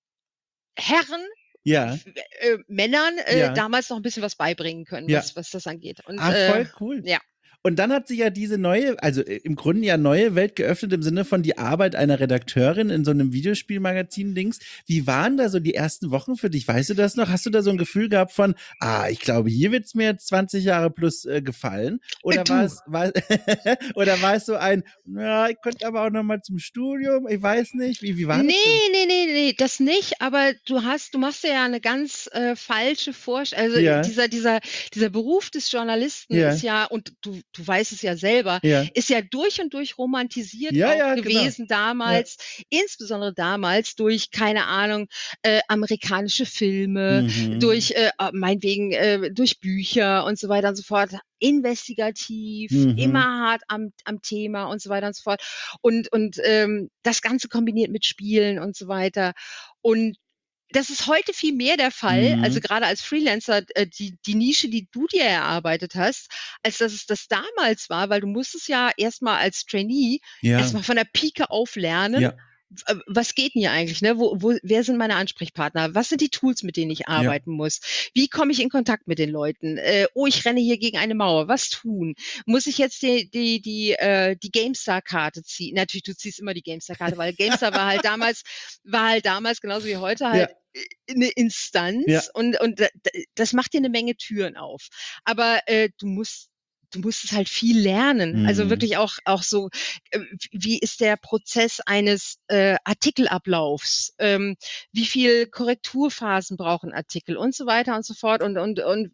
Herren, Ja, f äh, Männern, äh, ja, damals noch 'n bisschen was beibringen können, ja. was was das angeht. Und, Ach, äh, voll cool. ja. Und dann hat sich ja diese neue, also äh, im Grunde ja neue Welt geöffnet im Sinne von die Arbeit einer Redakteurin in so einem Videospielmagazin-Dings. Wie waren da so die ersten Wochen für dich? Weißt du das noch? Hast du da so ein Gefühl gehabt von, ah, ich glaube, hier wird's mir jetzt zwanzig Jahre plus äh, gefallen? Äh, Oder war du es, war, oder war es so ein, ja, ich könnte aber auch noch mal zum Studium, ich weiß nicht. Wie, wie war Ne, das denn? ne, ne, ne, das nicht, aber du hast du machst dir ja 'ne ganz, äh, falsche Vorst also, Ja, dieser dieser dieser Beruf des Journalisten ist ja, ja und du du weißt es ja selber, ja. ist ja durch und durch romantisiert Ja, auch ja, genau. gewesen Ja. damals, insbesondere damals durch, keine Ahnung, äh, amerikanische Filme, Mhm. durch, äh, a meinetwegen, äh, durch Bücher und so weiter und so fort. Investigativ, immer Mhm. hart am am Thema und so weiter und so fort. Und und, ähm, das Ganze kombiniert mit Spielen und so weiter. Und das ist heute viel mehr der Fall, also Mhm. grade als Freelancer, äh, die die Nische, die du dir erarbeitet hast, als dass es das damals war, weil du musstest ja erst mal als Trainee erst Ja, mal von der Pike auf lernen. ja, W äh, was geht 'n hier eigentlich, ne? Wo wo wer sind meine Ansprechpartner? Was sind die Tools, mit denen ich ja. arbeiten muss? Wie komme ich in Kontakt mit den Leuten? Äh, oh, ich renne hier gegen eine Mauer. Was tun? Muss ich jetzt die die die, äh, die GameStar-Karte ziehen? Natürlich, du ziehst immer die GameStar-Karte, weil GameStar war halt damals war halt damals genauso wie heute Ja, halt, äh, 'ne ja. Instanz und und d d das macht dir 'ne Menge Türen auf. Aber, äh, du musst du musstest halt viel lernen. Also, Mhm. wirklich auch auch so, äh, wie ist der Prozess eines, äh, Artikelablaufs? Ähm, wie viel Korrekturphasen brauchen Artikel und so weiter und so fort und und und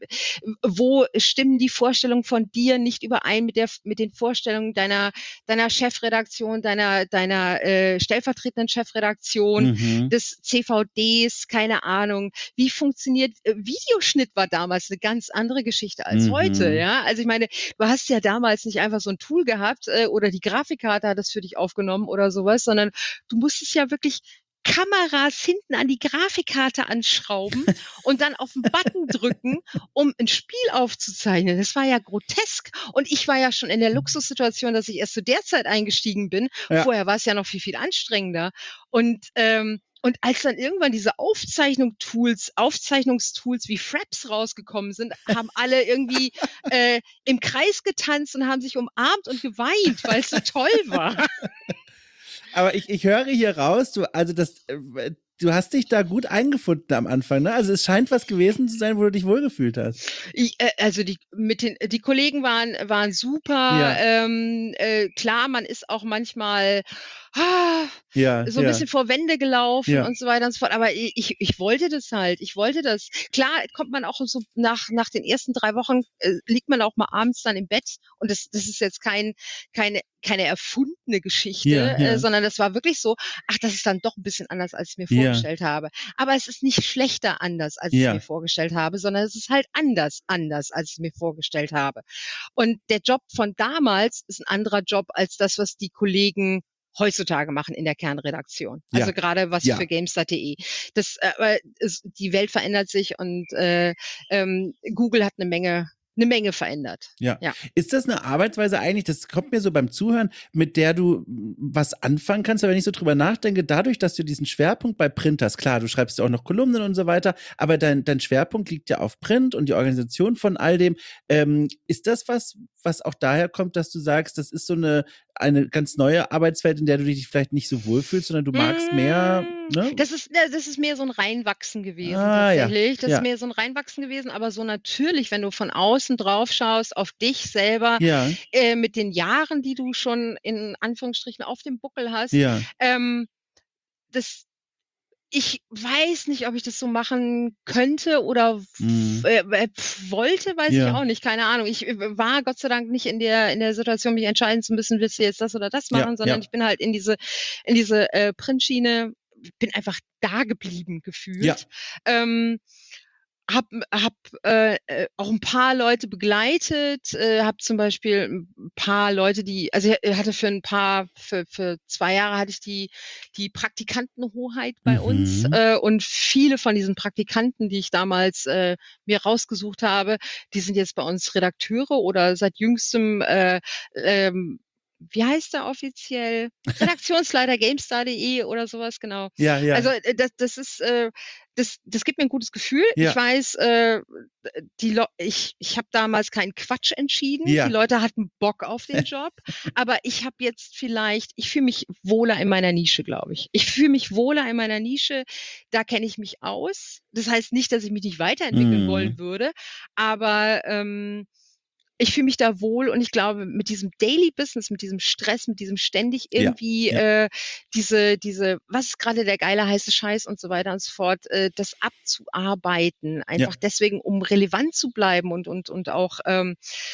wo stimmen die Vorstellungen von dir nicht überein mit der mit den Vorstellungen deiner deiner Chefredaktion, deiner deiner, äh, stellvertretenden Chefredaktion, Mhm. des C V Ds, keine Ahnung. Wie funktioniert äh, Videoschnitt war damals 'ne ganz andere Geschichte als heute, Mhm. ja? Also, ich meine, du hast ja damals nicht einfach so 'n Tool gehabt, äh, oder die Grafikkarte hat das für dich aufgenommen oder so was, sondern du musstest ja wirklich Kameras hinten an die Grafikkarte anschrauben und dann auf 'n Button drücken, um 'n Spiel aufzuzeichnen. Das war ja grotesk. Und ich war ja schon in der Luxussituation, dass ich erst zu der Zeit eingestiegen bin. Ja. Vorher war's ja noch viel, viel anstrengender. Und, ähm und als dann irgendwann diese Aufzeichnung Tools Aufzeichnungstools wie Fraps rausgekommen sind, haben alle irgendwie, äh, im Kreis getanzt und haben sich umarmt und geweint, weil's so toll war. Aber ich ich höre hier raus, du also das, äh, du hast dich da gut eingefunden am Anfang, ne? Also, es scheint was gewesen zu sein, wo du dich wohlgefühlt hast. I äh, also die mit den die Kollegen waren waren super. Ja, Ähm, äh, klar, man ist auch manchmal, ah, ja, so 'n ja, bisschen vor Wände gelaufen ja, und so weiter und so fort, aber i ich ich wollte das halt. Ich wollte das. Klar kommt man auch so nach nach den ersten drei Wochen, äh, liegt man auch mal abends dann im Bett und das das ist jetzt kein keine keine erfundene ja, Geschichte, äh, ja, sondern das war wirklich so: „Ach, das ist dann doch 'n bisschen anders, als ich mir ja, vorgestellt habe.“ Aber es ist nicht schlechter anders, als ich's mir ja, vorgestellt habe, sondern es ist halt anders anders, als ich's mir vorgestellt habe. Und der Job von damals ist 'n anderer Job als das, was die Kollegen heutzutage machen in der Kernredaktion. Also, ja, grade was für ja. GameStar punkt de. Das, äh, aber es die Welt verändert sich und, äh, ähm, Google hat 'ne Menge 'ne Menge verändert. Ja. Ja. Ist das eine Arbeitsweise eigentlich, das kommt mir so beim Zuhören, mit der du mm, was anfangen kannst, aber wenn ich so drüber nachdenke, dadurch, dass du diesen Schwerpunkt bei Print hast, klar, du schreibst ja auch noch Kolumnen und so weiter, aber dein dein Schwerpunkt liegt ja auf Print und die Organisation von all dem. Ähm, ist das was, was auch daher kommt, dass du sagst, das ist so eine eine ganz neue Arbeitswelt, in der du dich vielleicht nicht so wohlfühlst, sondern du magst mehr, Hm, ne? das ist ne, das ist mehr so 'n Reinwachsen gewesen Ah ja, tatsächlich. Das ist ja, mehr so 'n Reinwachsen gewesen, aber so natürlich, wenn du von außen drauf schaust auf dich selber, ja, äh, mit den Jahren, die du schon in Anführungsstrichen auf dem Buckel hast, ja, ähm, das Ich weiß nicht, ob ich das so machen könnte oder w Mhm. äh, äh, wollte, weiß ich Ja. auch nicht, keine Ahnung. Ich, äh, war Gott sei Dank nicht in der in der Situation, mich entscheiden zu müssen, willst du jetzt das oder das Ja, machen, sondern ja. ich bin halt in diese in diese, äh, Printschiene bin einfach da geblieben Ja. gefühlt. Ähm, habe habe, äh, äh, auch 'n paar Leute begleitet, äh, habe zum Beispiel 'n paar Leute, die also, ich hatte für 'n paar für für zwei Jahre hatte ich die die Praktikantenhoheit bei uns, Mhm. äh, und viele von diesen Praktikanten, die ich damals, äh, mir rausgesucht habe, die sind jetzt bei uns Redakteure oder seit Jüngstem, äh, ähm, wie heißt er offiziell? Redaktionsleiter GameStar.de oder so was, genau. Ja, Also, ja. äh, das das ist, äh das das gibt mir 'n gutes Gefühl. Ich Ja. weiß, äh, die Leu ich ich habe damals keinen Quatsch entschieden. Die Ja. Leute hatten Bock auf den Job, aber ich habe jetzt vielleicht ich fühle mich wohler in meiner Nische, glaube ich. Ich fühle mich wohler in meiner Nische, da kenne ich mich aus. Das heißt nicht, dass ich mich nicht weiterentwickeln wollen Mhm. würde, aber, ähm, ich fühle mich da wohl und ich glaube, mit diesem Daily Business, mit diesem Stress, mit diesem ständig Ja, irgendwie, ja. äh, diese diese was ist grade der geile heiße Scheiß und so weiter und so fort, äh, das abzuarbeiten, Ja. einfach deswegen, um relevant zu bleiben und und und auch, ähm,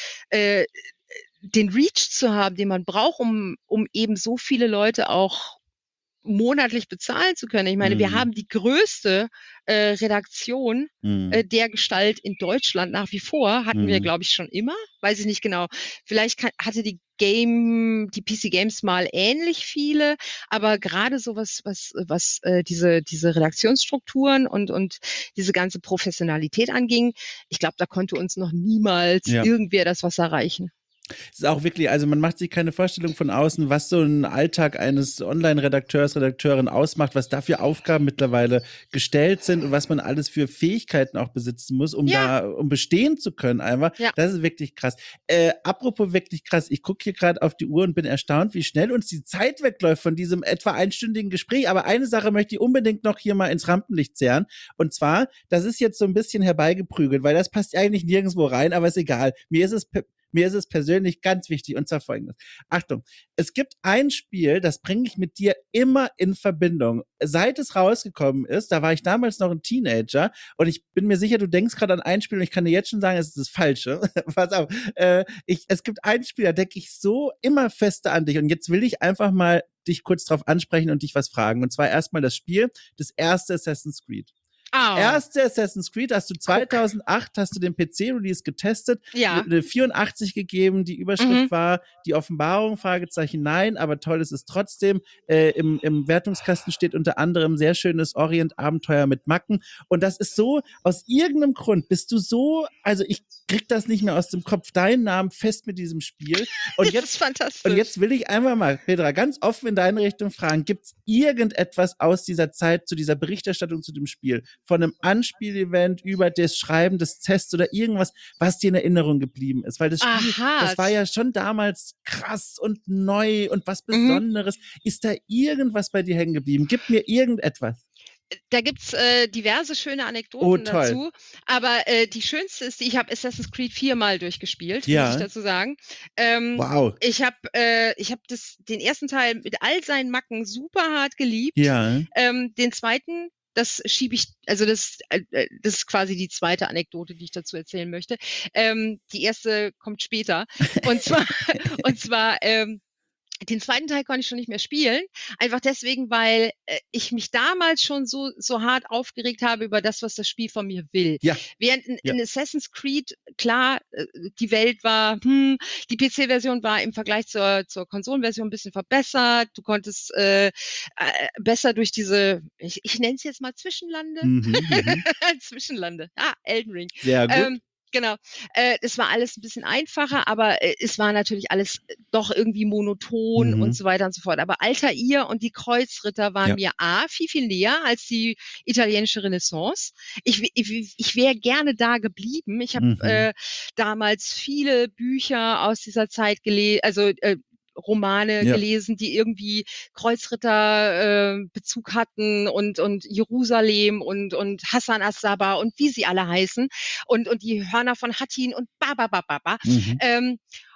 äh, den Reach zu haben, den man braucht, um um eben so viele Leute auch monatlich bezahlen zu können. Ich meine, wir Mhm. haben die größte, äh, Redaktion, äh, Mhm. dergestalt in Deutschland nach wie vor. Hatten wir, Mhm. glaube ich, schon immer, weiß ich nicht genau. Vielleicht ka hatte die Game die P C Games mal ähnlich viele, aber grade so was was was, äh, diese diese Redaktionsstrukturen und und diese ganze Professionalität anging, ich glaube, da konnte uns noch niemals Ja. irgendwer das Wasser reichen. Ist auch wirklich also, man macht sich keine Vorstellung von außen, was so 'n Alltag eines Online-Redakteurs, Redakteurin ausmacht, was da für Aufgaben mittlerweile gestellt sind und was man alles für Fähigkeiten auch besitzen muss, um Ja. da um bestehen zu können einfach. Ja. Das ist wirklich krass. Äh, apropos wirklich krass, ich gucke hier grad auf die Uhr und bin erstaunt, wie schnell uns die Zeit wegläuft von diesem etwa einstündigen Gespräch. Aber eine Sache möchte ich unbedingt noch hier mal ins Rampenlicht zerren. Und zwar, das ist jetzt so 'n bisschen herbeigeprügelt, weil das passt eigentlich nirgendswo rein, aber ist egal. Mir ist es pe mir ist es persönlich ganz wichtig und zwar Folgendes. Achtung, es gibt ein Spiel, das bringe ich mit dir immer in Verbindung. Seit es rausgekommen ist, da war ich damals noch 'n Teenager und ich bin mir sicher, du denkst grad an ein Spiel und ich kann dir jetzt schon sagen, es ist das Falsche. Pass auf, äh, ich es gibt ein Spiel, da denke ich so immer fester an dich und jetzt will ich einfach mal dich kurz drauf ansprechen und dich was fragen. Und zwar erst mal das Spiel, das erste Assassin's Creed. Das Ah. erste Assassin's Creed hast du Guck. zweitausendacht hast du den P C-Release getestet, Ja. 'ne vierundachtzig gegeben, die Mhm. Überschrift war „Die Offenbarung?“ Fragezeichen, nein, aber toll ist es trotzdem. Äh, im im Wertungskasten steht unter anderem sehr schönes Orient-Abenteuer mit Macken. Und das ist so aus irgend 'nem Grund bist du so also, ich kriege das nicht mehr aus dem Kopf, deinen Namen fest mit diesem Spiel. Und Das ist jetzt und fantastisch. jetzt will ich einfach mal, Petra, ganz offen in deine Richtung fragen: Gibt's irgendetwas aus dieser Zeit zu dieser Berichterstattung zu dem Spiel, von 'nem Anspiel-Event über das Schreiben des Tests oder irgendwas, was dir in Erinnerung geblieben ist? Weil das Spiel, Aha. das war ja schon damals krass und neu und was Mhm. Besonderes. Ist da irgendwas bei dir hängen geblieben? Gib mir irgendetwas. Äh, da gibt's, äh, diverse schöne Oh, Anekdoten toll. dazu, aber, äh, die schönste ist die ich habe Assassin's Creed viermal durchgespielt, muss ich Ja. dazu sagen. Ähm, Wow. ich habe äh, ich habe das den ersten Teil mit all seinen Macken super hart geliebt. Ja. Ähm, den zweiten, das schiebe ich also, das äh, äh, das ist quasi die zweite Anekdote, die ich dazu erzählen möchte. Ähm, die erste kommt später. Und zwar und zwar, ähm, den zweiten Teil konnte ich schon nicht mehr spielen, einfach deswegen, weil, äh, ich mich damals schon so so hart aufgeregt habe über das, was das Spiel von mir will. Ja. Während in Ja. in Assassin's Creed, klar, äh, die Welt war, hm, die P C-Version war im Vergleich zur zur Konsolenversion 'n bisschen verbessert. Du konntest, äh, äh, besser durch diese ich ich nenne es jetzt mal Zwischenlande Mhm, mhm. Zwischenlande. Ah, Elden Ring. Sehr gut. Ähm, genau. Äh, es war alles 'n bisschen einfacher, aber, äh, es war natürlich alles doch irgendwie monoton und Mhm. so weiter und so fort. Aber Altair und die Kreuzritter waren Ja. mir A viel, viel näher als die italienische Renaissance. Ich w ich w ich wäre gerne da geblieben. Ich habe, Mhm. äh, damals viele Bücher aus dieser Zeit gele also, äh, Romane Ja. gelesen, die irgendwie Kreuzritter, äh, Bezug hatten und und Jerusalem und und Hassan as-Sabah und wie sie alle heißen und und die Hörner von Hattin und ba ba ba ba ba. Mhm. Ähm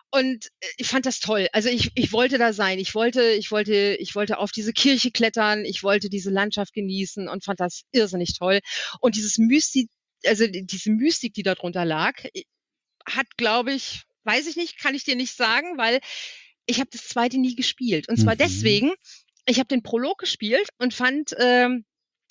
Und äh, ich fand das toll. Also ich, ich wollte da sein. Ich wollte, ich wollte, ich wollte auf diese Kirche klettern. Ich wollte diese Landschaft genießen und fand das irrsinnig toll. Und dieses Mystik, also die- diese Mystik, die da drunter lag, i- hat, glaube ich, weiß ich nicht, kann ich dir nicht sagen, weil ich habe das zweite nie gespielt. Und zwar Mhm. deswegen, ich habe den Prolog gespielt und fand ähm,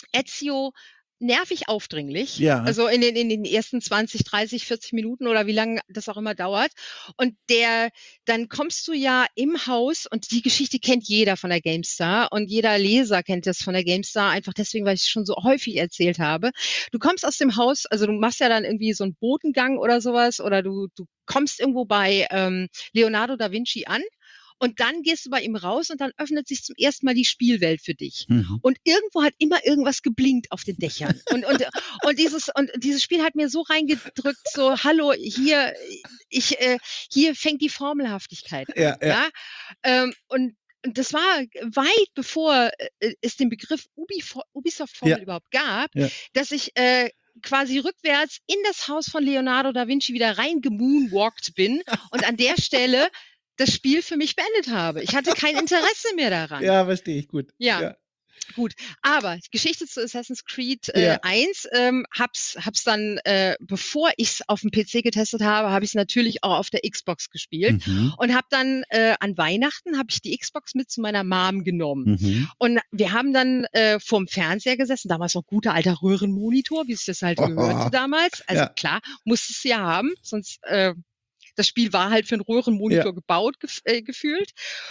Ezio nervig aufdringlich. Ja. Also in den, in den ersten zwanzig, dreißig, vierzig Minuten oder wie lange das auch immer dauert. Und der, dann kommst du ja im Haus und die Geschichte kennt jeder von der GameStar und jeder Leser kennt das von der GameStar, einfach deswegen, weil ich es schon so häufig erzählt habe. Du kommst aus dem Haus, also du machst ja dann irgendwie so einen Bodengang oder sowas oder du, du kommst irgendwo bei ähm, Leonardo da Vinci an. Und dann gehst du bei ihm raus und dann öffnet sich zum ersten Mal die Spielwelt für dich. Mhm. Und irgendwo hat immer irgendwas geblinkt auf den Dächern. Und, und, und dieses, und dieses Spiel hat mir so reingedrückt, so, hallo, hier, ich, äh, hier fängt die Formelhaftigkeit an. Ja, ja. Ja. Ähm, und, und das war weit bevor äh, es den Begriff Ubifo- Ubisoft-Formel Ja. überhaupt gab, Ja. dass ich äh, quasi rückwärts in das Haus von Leonardo da Vinci wieder reingemoonwalkt bin und an der Stelle das Spiel für mich beendet habe. Ich hatte kein Interesse mehr daran. Ja, verstehe ich gut. Ja. Ja. Gut, aber Geschichte zu Assassin's Creed äh, Ja. eins, ähm, hab's, hab's dann, äh, bevor ich's auf dem P C getestet habe, habe ich es natürlich auch auf der Xbox gespielt Mhm. und habe dann äh, an Weihnachten habe ich die Xbox mit zu meiner Mom genommen. Mhm. Und wir haben dann äh, vorm Fernseher gesessen, damals noch guter alter Röhrenmonitor, wie sich das halt gehörte damals. Also Ja. klar, musstest du ja haben, sonst äh, das Spiel war halt für einen Röhrenmonitor Ja. gebaut, gef äh, gefühlt.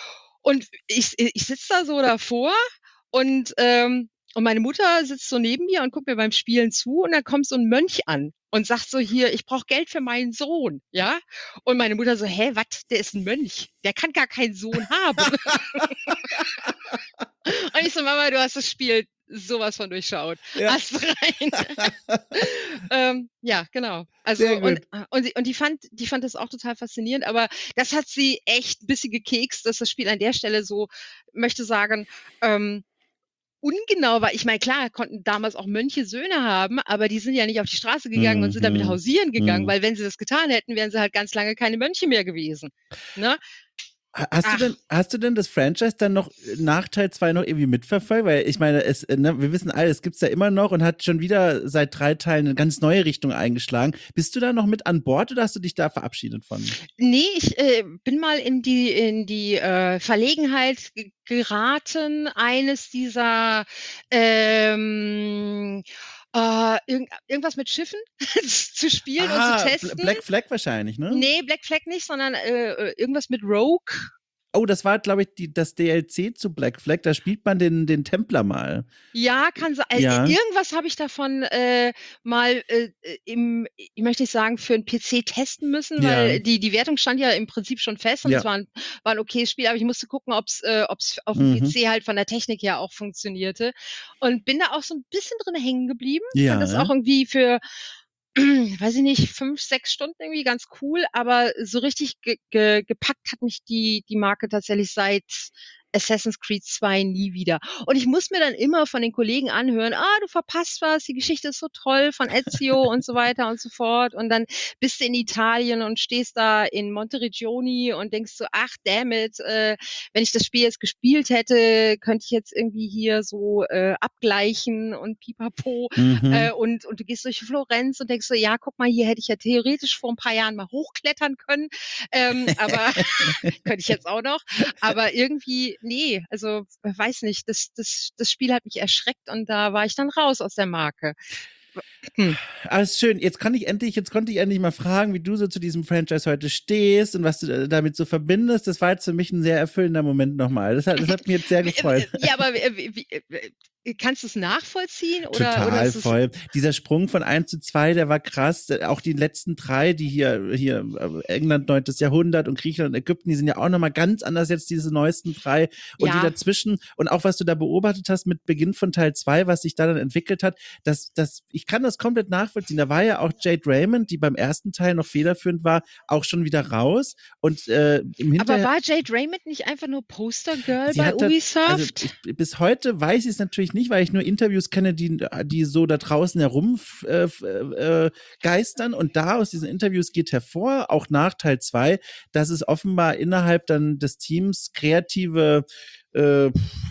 Und ich, ich sitze da so davor und, ähm, und meine Mutter sitzt so neben mir und guckt mir beim Spielen zu und dann kommt so ein Mönch an und sagt so hier, ich brauche Geld für meinen Sohn, ja? Und meine Mutter so, hä, was? Der ist ein Mönch. Der kann gar keinen Sohn haben. Und ich so, Mama, du hast das Spiel sowas von durchschaut. Ja. Ast rein. ähm, ja, genau. Also Sehr und, gut. und, sie- und die fand, die fand das auch total faszinierend, aber das hat sie echt ein bisschen gekekst, dass das Spiel an der Stelle so, möchte sagen, ähm, ungenau war. Ich meine, klar, konnten damals auch Mönche Söhne haben, aber die sind ja nicht auf die Straße gegangen und sind damit Mhm. hausieren gegangen, Mhm. weil wenn sie das getan hätten, wären sie halt ganz lange keine Mönche mehr gewesen. Ne? Ha- Hast du Ach, denn, hast du denn das Franchise dann noch äh, nach Teil zwei noch irgendwie mitverfolgt? Weil ich meine, es, äh, ne, wir wissen alle, es gibt's ja immer noch und hat schon wieder seit drei Teilen eine ganz neue Richtung eingeschlagen. Bist du da noch mit an Bord oder hast du dich da verabschiedet von? nee, ich äh, bin mal in die, in die äh, Verlegenheit ge- geraten, eines dieser ähm, äh, irgend, irgendwas mit Schiffen zu spielen und zu Ah, Bl- testen. Black Flag wahrscheinlich, ne? Nee, Black Flag nicht, sondern äh, äh, irgendwas mit Rogue. Oh, das war, glaube ich, die, das D L C zu Black Flag. Da spielt man den, den Templer mal. Ja, kann sein. Äh, Ja. irgendwas habe ich davon äh, mal äh, äh, im, ich möchte nicht sagen, für 'n P C testen müssen, Ja. weil die die Wertung stand ja im Prinzip schon fest und Ja. es war 'n war 'n okayes Spiel, aber ich musste gucken, ob's äh, ob's aufm Mhm. P C halt von der Technik her auch funktionierte und bin da auch so 'n bisschen drin hängen geblieben. Fand das auch Ja. irgendwie für, weiß ich nicht, fünf, sechs Stunden irgendwie ganz cool, aber so richtig ge ge gepackt hat mich die die Marke tatsächlich seit Assassin's Creed zwei nie wieder. Und ich muss mir dann immer von den Kollegen anhören: „Ah, du verpasst was, die Geschichte ist so toll von Ezio“ und so weiter und so fort. Und dann bist du in Italien und stehst da in Monteriggioni und denkst so: „Ach damn it, äh, wenn ich das Spiel jetzt gespielt hätte, könnte ich jetzt irgendwie hier so, äh, abgleichen und pipapo.“ Mhm. Äh, und und du gehst durch Florenz und denkst so: „Ja, guck mal, hier hätte ich ja theoretisch vor 'n paar Jahren mal hochklettern können, ähm, aber könnte ich jetzt auch noch.“ Aber irgendwie, ne, also, weiß nicht, das das das Spiel hat mich erschreckt und da war ich dann raus aus der Marke. Hm. Ah, ist schön. Jetzt kann ich endlich, jetzt konnte ich endlich mal fragen, wie du so zu diesem Franchise heute stehst und was du äh, damit so verbindest. Das war jetzt für mich ein sehr erfüllender Moment nochmal. Das hat, das hat mich jetzt sehr Wie, gefreut. äh, ja, aber wie, wie, äh, kannst du es nachvollziehen oder oder Total ist es voll. Dieser Sprung von eins zu zwei, der war krass. Auch die letzten drei, die hier, hier äh, England neuntes Jahrhundert und Griechenland und Ägypten, die sind ja auch nochmal ganz anders jetzt, diese neuesten drei. Und die ja, dazwischen und auch was du da beobachtet hast mit Beginn von Teil zwei, was sich da dann entwickelt hat, das, das, ich kann das komplett nachvollziehen. Da war ja auch Jade Raymond, die beim ersten Teil noch federführend war, auch schon wieder raus. Und äh, im aber Hinterher. war Jade Raymond nicht einfach nur Postergirl Sie bei hat das, also Ubisoft? ich, bis heute weiß ich es natürlich nicht, weil ich nur Interviews kenne, die, die so da draußen herum äh, äh, geistern. Und da aus diesen Interviews geht hervor, auch nach Teil zwei, dass es offenbar innerhalb dann des Teams kreative äh,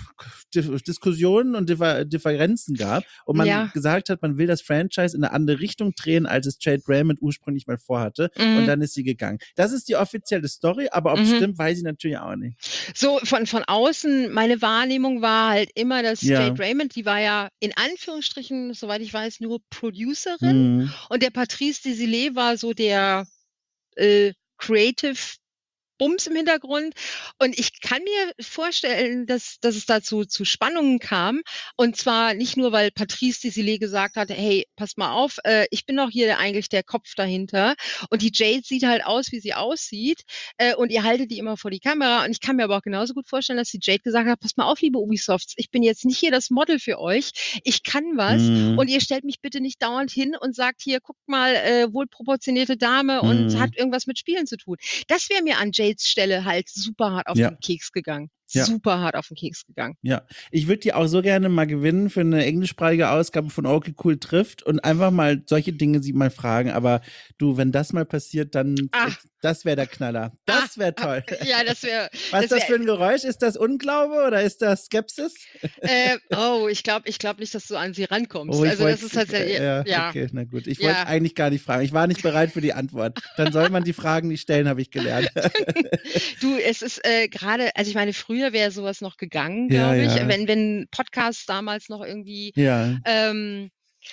Diskussionen und Differ- Differenzen gab und man Ja. gesagt hat, man will das Franchise in eine andere Richtung drehen, als es Jade Raymond ursprünglich mal vorhatte. Mhm. Und dann ist sie gegangen. Das ist die offizielle Story, aber ob es Mhm. stimmt, weiß ich natürlich auch nicht. So von, von außen, meine Wahrnehmung war halt immer, dass Ja. Jade Raymond, die war ja in Anführungsstrichen, soweit ich weiß, nur Producerin. Mhm. Und der Patrice Desilets war so der äh, Creative Bums im Hintergrund. Und ich kann mir vorstellen, dass, dass es dazu zu Spannungen kam. Und zwar nicht nur, weil Patrice Desilets gesagt hat, hey, pass mal auf, äh, ich bin doch hier eigentlich der Kopf dahinter. Und die Jade sieht halt aus, wie sie aussieht. Äh, und ihr haltet die immer vor die Kamera. Und ich kann mir aber auch genauso gut vorstellen, dass die Jade gesagt hat, pass mal auf, liebe Ubisofts, ich bin jetzt nicht hier das Model für euch. Ich kann was. Mhm. Und ihr stellt mich bitte nicht dauernd hin und sagt, hier, guckt mal, äh, wohlproportionierte Dame und Mhm. hat irgendwas mit Spielen zu tun. Das wäre mir an Jades Stelle halt super hart auf Ja. den Keks gegangen. Ja. Super hart auf den Keks gegangen. Ja, ich würde die auch so gerne mal gewinnen für eine englischsprachige Ausgabe von Okay Cool trifft und einfach mal solche Dinge sie mal fragen. Aber du, wenn das mal passiert, dann Ach. das wäre der Knaller. Das wäre toll. Ja, das wäre. Was ist das für ein Geräusch? Ist das Unglaube oder ist das Skepsis? Äh, oh, ich glaube ich glaub nicht, dass du an sie rankommst. Oh, ich also wollt, das ist halt sehr, ja, ja. Okay, na gut. Ich Ja. wollte eigentlich gar nicht fragen. Ich war nicht bereit für die Antwort. Dann soll man die Fragen nicht stellen, habe ich gelernt. Du, es ist äh, gerade, also ich meine, früher wäre sowas noch gegangen, Ja, glaube ich, ja. wenn wenn Podcasts damals noch irgendwie Ja. ähm,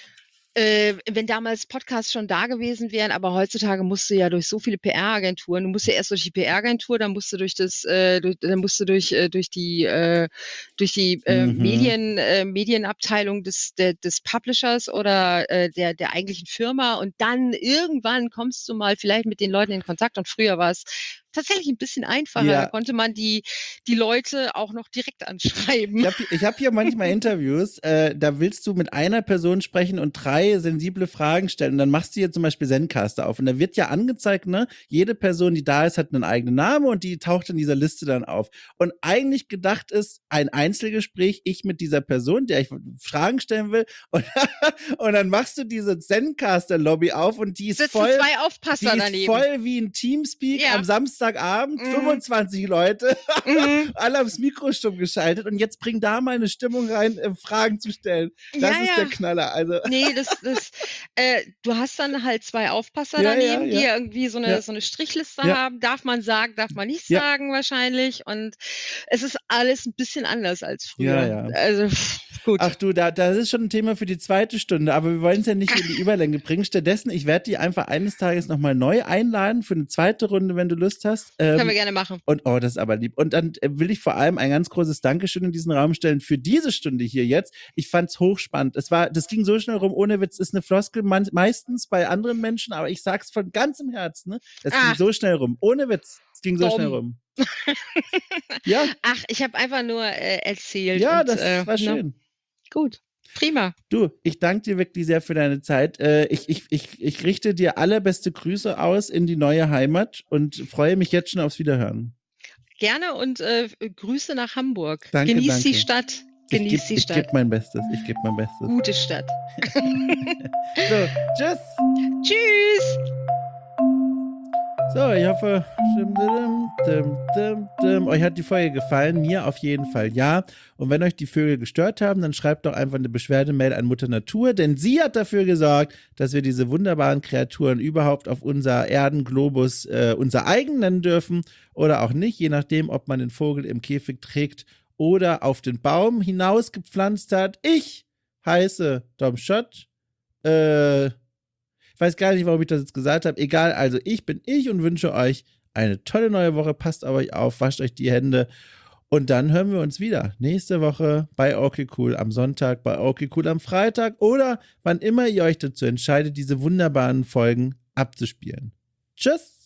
äh, wenn damals Podcasts schon da gewesen wären, aber heutzutage musst du ja durch so viele P R-Agenturen, du musst ja erst durch die P R-Agentur, dann musst du durch das, äh, durch, dann musst du durch äh, durch die äh, durch die äh, Mhm. Medien äh, Medienabteilung des der, des Publishers oder äh, der der eigentlichen Firma und dann irgendwann kommst du mal vielleicht mit den Leuten in Kontakt und früher war es tatsächlich ein bisschen einfacher, Ja. da konnte man die die Leute auch noch direkt anschreiben. Ich habe ich hab hier manchmal Interviews, äh, da willst du mit einer Person sprechen und drei sensible Fragen stellen. Und dann machst du hier zum Beispiel Zencaster auf. Und da wird ja angezeigt, ne, jede Person, die da ist, hat einen eigenen Namen und die taucht in dieser Liste dann auf. Und eigentlich gedacht ist ein Einzelgespräch, ich mit dieser Person, der ich Fragen stellen will. Und, und dann machst du diese Zencaster-Lobby auf und die ist Sitzen voll. zwei Die Aufpasser ist daneben. voll wie ein Teamspeak Ja. am Samstagabend, Mhm. fünfundzwanzig Leute, Mhm. alle aufs Mikro stumm geschaltet und jetzt bring da mal eine Stimmung rein, äh, Fragen zu stellen. Das Ja, ist ja. der Knaller. Also Nee, das, das, äh, du hast dann halt zwei Aufpasser Ja, ja, daneben, ja. die irgendwie so eine, Ja. so eine Strichliste Ja. haben. Darf man sagen, darf man nicht Ja. sagen wahrscheinlich. Und es ist alles ein bisschen anders als früher. Ja, ja. Also pff, gut. Ach du, da, das ist schon ein Thema für die zweite Stunde, aber wir wollen es ja nicht in die Überlänge bringen. Stattdessen, ich werde die einfach eines Tages nochmal neu einladen für eine zweite Runde, wenn du Lust hast. Ähm, Können wir gerne machen. Und oh, das ist aber lieb. Und dann äh, will ich vor allem ein ganz großes Dankeschön in diesen Raum stellen für diese Stunde hier jetzt. Ich fand's hochspannend. Es war, das ging so schnell rum, ohne Witz, ist eine Floskel man, meistens bei anderen Menschen, aber ich sag's von ganzem Herzen, ne? Das ging Ach. so schnell rum, ohne Witz. Es ging so Dumm. schnell rum. Ja, Ach, ich habe einfach nur äh, erzählt. ja, und, das äh, war ne? schön. Gut. Prima. Du, ich danke dir wirklich sehr für deine Zeit. Äh, ich, ich, ich, ich richte dir allerbeste Grüße aus in die neue Heimat und freue mich jetzt schon aufs Wiederhören. Gerne und äh, Grüße nach Hamburg. Danke, Genieß danke. die Stadt. Ich Genieß gebe die ich Stadt. geb mein Bestes. Ich gebe mein Bestes. Gute Stadt. So, tschüss. Tschüss. So, ich hoffe, dim, dim, dim, dim, dim. Euch hat die Folge gefallen. Mir auf jeden Fall ja. Und wenn euch die Vögel gestört haben, dann schreibt doch einfach eine Beschwerdemail an Mutter Natur, denn sie hat dafür gesorgt, dass wir diese wunderbaren Kreaturen überhaupt auf unser Erdenglobus äh, unser eigen nennen dürfen oder auch nicht, je nachdem, ob man den Vogel im Käfig trägt oder auf den Baum hinausgepflanzt hat. Ich heiße Dom Schott. Äh... Ich weiß gar nicht, warum ich das jetzt gesagt habe. Egal, also ich bin ich und wünsche euch eine tolle neue Woche. Passt auf euch auf, wascht euch die Hände. Und dann hören wir uns wieder nächste Woche bei Okay Cool am Sonntag, bei Okay Cool am Freitag oder wann immer ihr euch dazu entscheidet, diese wunderbaren Folgen abzuspielen. Tschüss!